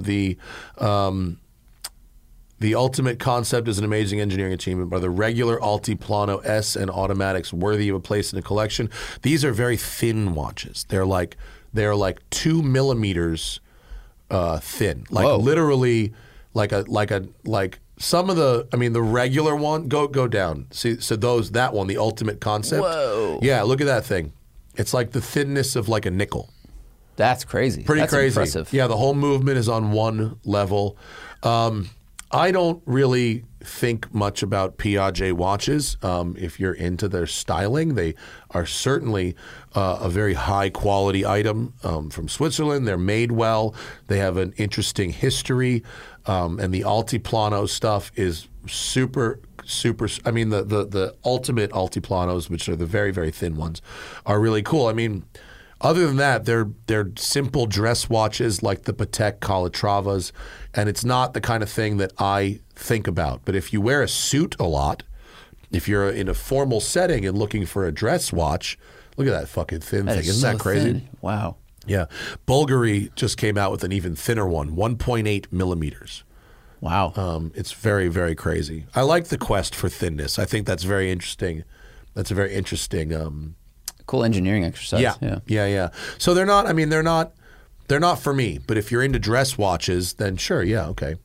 The ultimate concept is an amazing engineering achievement, but are the regular Altiplano S and automatics worthy of a place in the collection? These are very thin watches. They're like 2 millimeters thin, like Whoa. literally like some of the. I mean, the regular one. Go down. See, so that one, the ultimate concept. Whoa. Yeah, look at that thing. It's like the thinness of like a nickel. That's crazy. Pretty That's crazy. Impressive. Yeah, the whole movement is on one level. I don't really think much about Piaget watches. If you're into their styling, they are certainly a very high quality item from Switzerland. They're made well. They have an interesting history. And the Altiplano stuff is super. I mean, the ultimate Altiplanos, which are the very, very thin ones, are really cool. I mean, other than that, they're simple dress watches like the Patek Calatravas, and it's not the kind of thing that I think about. But if you wear a suit a lot, if you're in a formal setting and looking for a dress watch, look at that fucking thin thing. Isn't that crazy? Thin. Wow. Yeah. Bulgari just came out with an even thinner one, 1.8 millimeters. Wow. It's very, very crazy. I like the quest for thinness. I think that's very interesting. That's a very interesting cool engineering exercise. Yeah. So they're not. I mean, they're not for me. But if you're into dress watches, then sure, yeah, okay.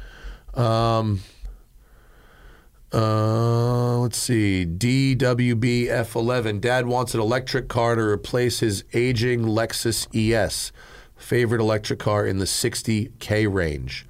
Let's see. DWB F11. Dad wants an electric car to replace his aging Lexus ES. Favorite electric car in the $60K range.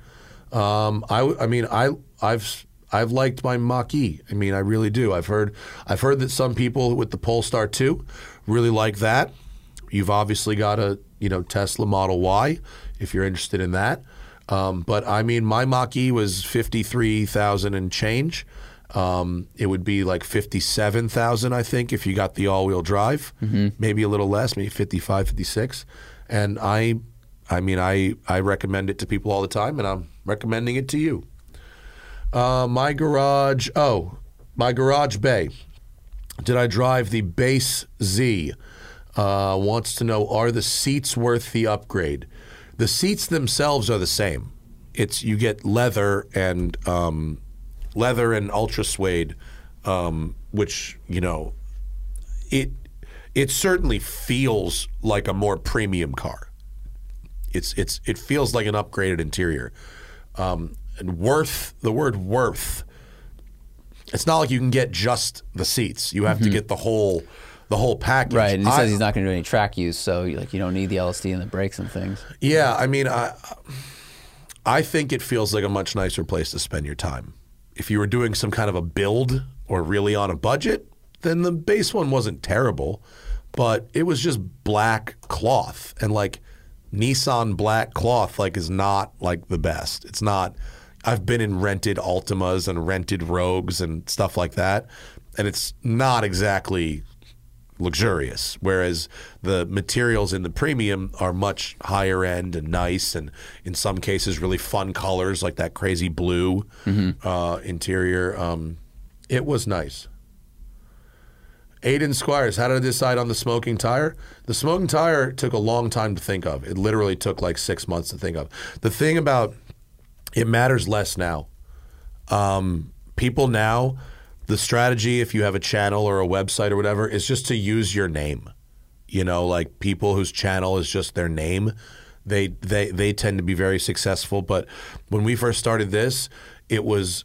I've liked my Mach-E. I mean, I really do. I've heard that some people with the Polestar 2 really like that. You've obviously got a Tesla Model Y if you're interested in that. But I mean, my Mach-E was 53,000 and change. It would be like 57,000, I think, if you got the all-wheel drive. Mm-hmm. Maybe a little less, maybe 55, 56. And I recommend it to people all the time, and I'm recommending it to you. My garage bay. Did I drive the Base Z? Wants to know, are the seats worth the upgrade? The seats themselves are the same. You get leather and ultra suede, which it certainly feels like a more premium car. It feels like an upgraded interior. And the word worth, it's not like you can get just the seats. You have to get the whole package. Right, and he says he's not going to do any track use, so you don't need the LSD and the brakes and things. Yeah, I mean, I think it feels like a much nicer place to spend your time. If you were doing some kind of a build or really on a budget, then the base one wasn't terrible, but it was just black cloth, and like Nissan black cloth is not like the best. It's not. I've been in rented Altimas and rented Rogues and stuff like that, and it's not exactly luxurious, whereas the materials in the premium are much higher end and nice, and in some cases really fun colors like that crazy blue interior. It was nice. Aiden Squires, how did I decide on the smoking tire? The smoking tire took a long time to think of. It literally took like 6 months to think of. The thing about it matters less now. People now, the strategy, if you have a channel or a website or whatever, is just to use your name. Like people whose channel is just their name, they tend to be very successful. But when we first started this, it was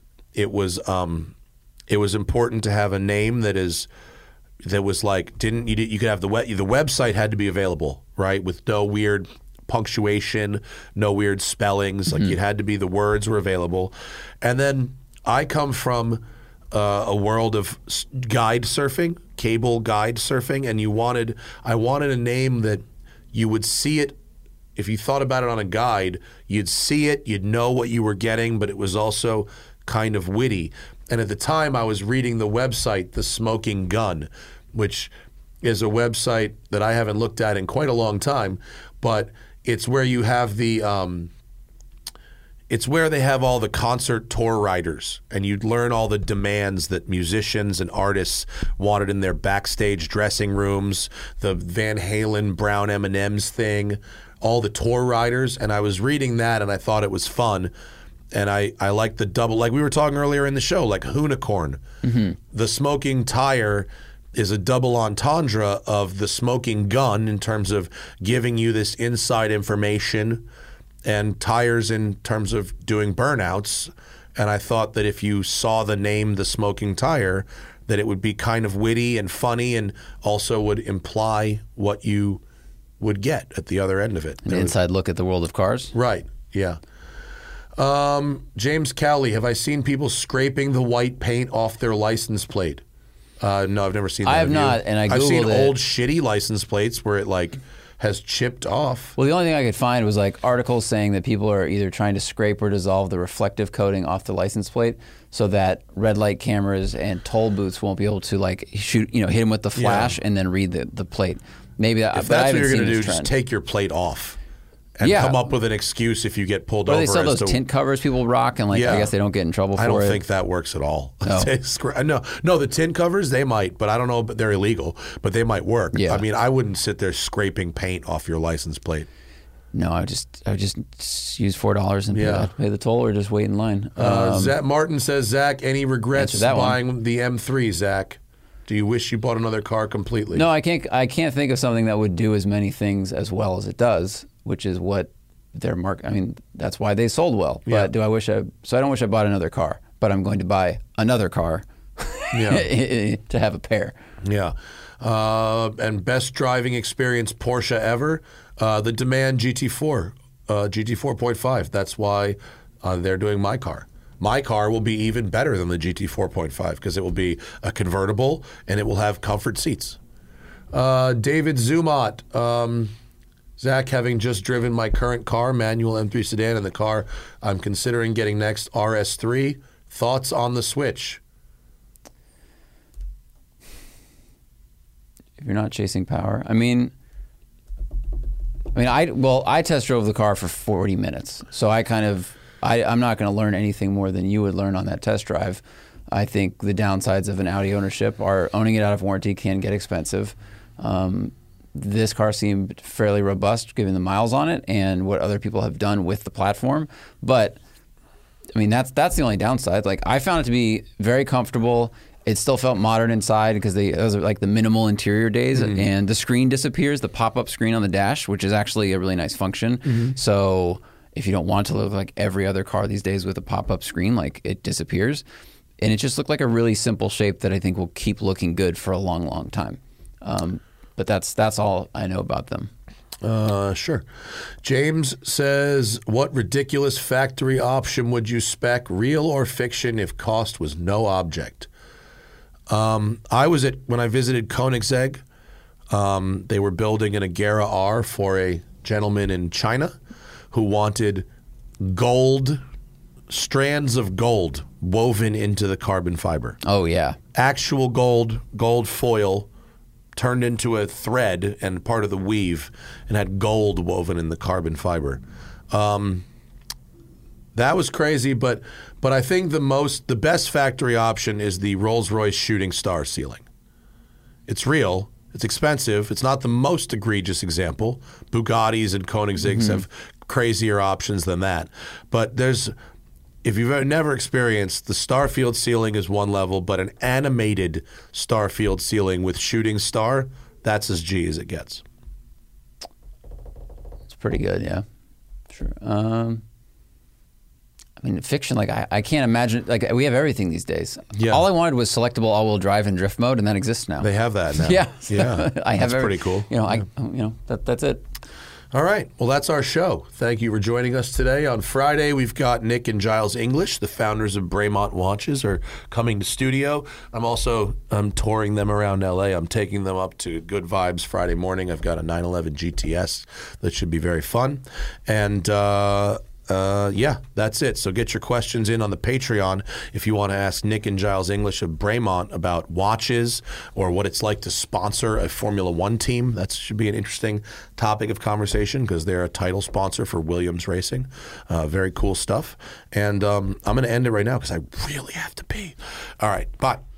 important to have a name that was like you could have the website had to be available, right, with no weird punctuation, no weird spellings. Like it had to be, the words were available. And then I come from a world of guide surfing, cable guide surfing, and I wanted a name that you would see it. If you thought about it on a guide, you'd see it, you'd know what you were getting, but it was also kind of witty. And at the time, I was reading the website, The Smoking Gun, which is a website that I haven't looked at in quite a long time, but it's where you have the it's where they have all the concert tour riders, and you'd learn all the demands that musicians and artists wanted in their backstage dressing rooms, the Van Halen Brown M&Ms thing, all the tour riders. And I was reading that, and I thought it was fun. And I like the double, like we were talking earlier in the show, like Hoonicorn. Mm-hmm. The smoking tire is a double entendre of the smoking gun in terms of giving you this inside information, and tires in terms of doing burnouts. And I thought that if you saw the name The Smoking Tire, that it would be kind of witty and funny, and also would imply what you would get at the other end of it. An inside look at the world of cars? Right, yeah. James Cowley, have I seen people scraping the white paint off their license plate? No, I've never seen that. I have not, and I've seen Googled it. Old shitty license plates where it like has chipped off. Well, the only thing I could find was like articles saying that people are either trying to scrape or dissolve the reflective coating off the license plate so that red light cameras and toll booths won't be able to like shoot, hit them with the flash and then read the plate. Maybe that. If that's what you're going to do, just take your plate off. And come up with an excuse if you get pulled over. They sell those tint covers people rock, and I guess they don't get in trouble for it. I don't think that works at all. No, the tint covers, they might, but I don't know, but they're illegal, but they might work. Yeah. I mean, I wouldn't sit there scraping paint off your license plate. No, I would just use $4 and pay the toll, or just wait in line. Martin says, Zach, any regrets buying the M3, Zach? Do you wish you bought another car completely? No, I can't think of something that would do as many things as well as it does, which is what their market. I mean, that's why they sold well. But I don't wish I bought another car, but I'm going to buy another car to have a pair. Yeah. And best driving experience Porsche ever, the Demand GT4, GT4.5. That's why they're doing my car. My car will be even better than the GT4.5 because it will be a convertible and it will have comfort seats. David Zumot, Zach, having just driven my current car, manual M3 sedan, and the car I'm considering getting next, RS3, thoughts on the switch? If you're not chasing power, I test drove the car for 40 minutes, so I'm not going to learn anything more than you would learn on that test drive. I think the downsides of an Audi ownership are owning it out of warranty can get expensive. This car seemed fairly robust given the miles on it and what other people have done with the platform. But I mean, that's the only downside. Like, I found it to be very comfortable. It still felt modern inside because those are like the minimal interior days, and the screen disappears, the pop-up screen on the dash, which is actually a really nice function. So if you don't want to look like every other car these days with a pop-up screen, like, it disappears. And it just looked like a really simple shape that I think will keep looking good for a long, long time. But that's all I know about them. Sure. James says, what ridiculous factory option would you spec, real or fiction, if cost was no object? When I visited Koenigsegg, they were building an Agera R for a gentleman in China who wanted strands of gold woven into the carbon fiber. Oh, yeah. Actual gold foil turned into a thread and part of the weave and had gold woven in the carbon fiber. That was crazy, but I think the best factory option is the Rolls-Royce Shooting Star ceiling. It's real. It's expensive. It's not the most egregious example. Bugattis and Koenigseggs have crazier options than that. But if you've never experienced, the Starfield ceiling is one level, but an animated Starfield ceiling with Shooting Star, that's as G as it gets. It's pretty good, yeah. Sure. I mean, fiction, like, I can't imagine, like, we have everything these days. Yeah. All I wanted was selectable all-wheel drive and drift mode, and that exists now. They have that now. Yeah. Yeah. That's pretty cool. That's it. All right. Well, that's our show. Thank you for joining us today. On Friday, we've got Nick and Giles English, the founders of Bremont Watches, are coming to studio. I'm touring them around LA. I'm taking them up to Good Vibes Friday morning. I've got a 911 GTS that should be very fun. And Yeah, that's it. So get your questions in on the Patreon if you want to ask Nick and Giles English of Bremont about watches or what it's like to sponsor a Formula One team. That should be an interesting topic of conversation because they're a title sponsor for Williams Racing. Very cool stuff. And I'm going to end it right now because I really have to pee. All right, bye.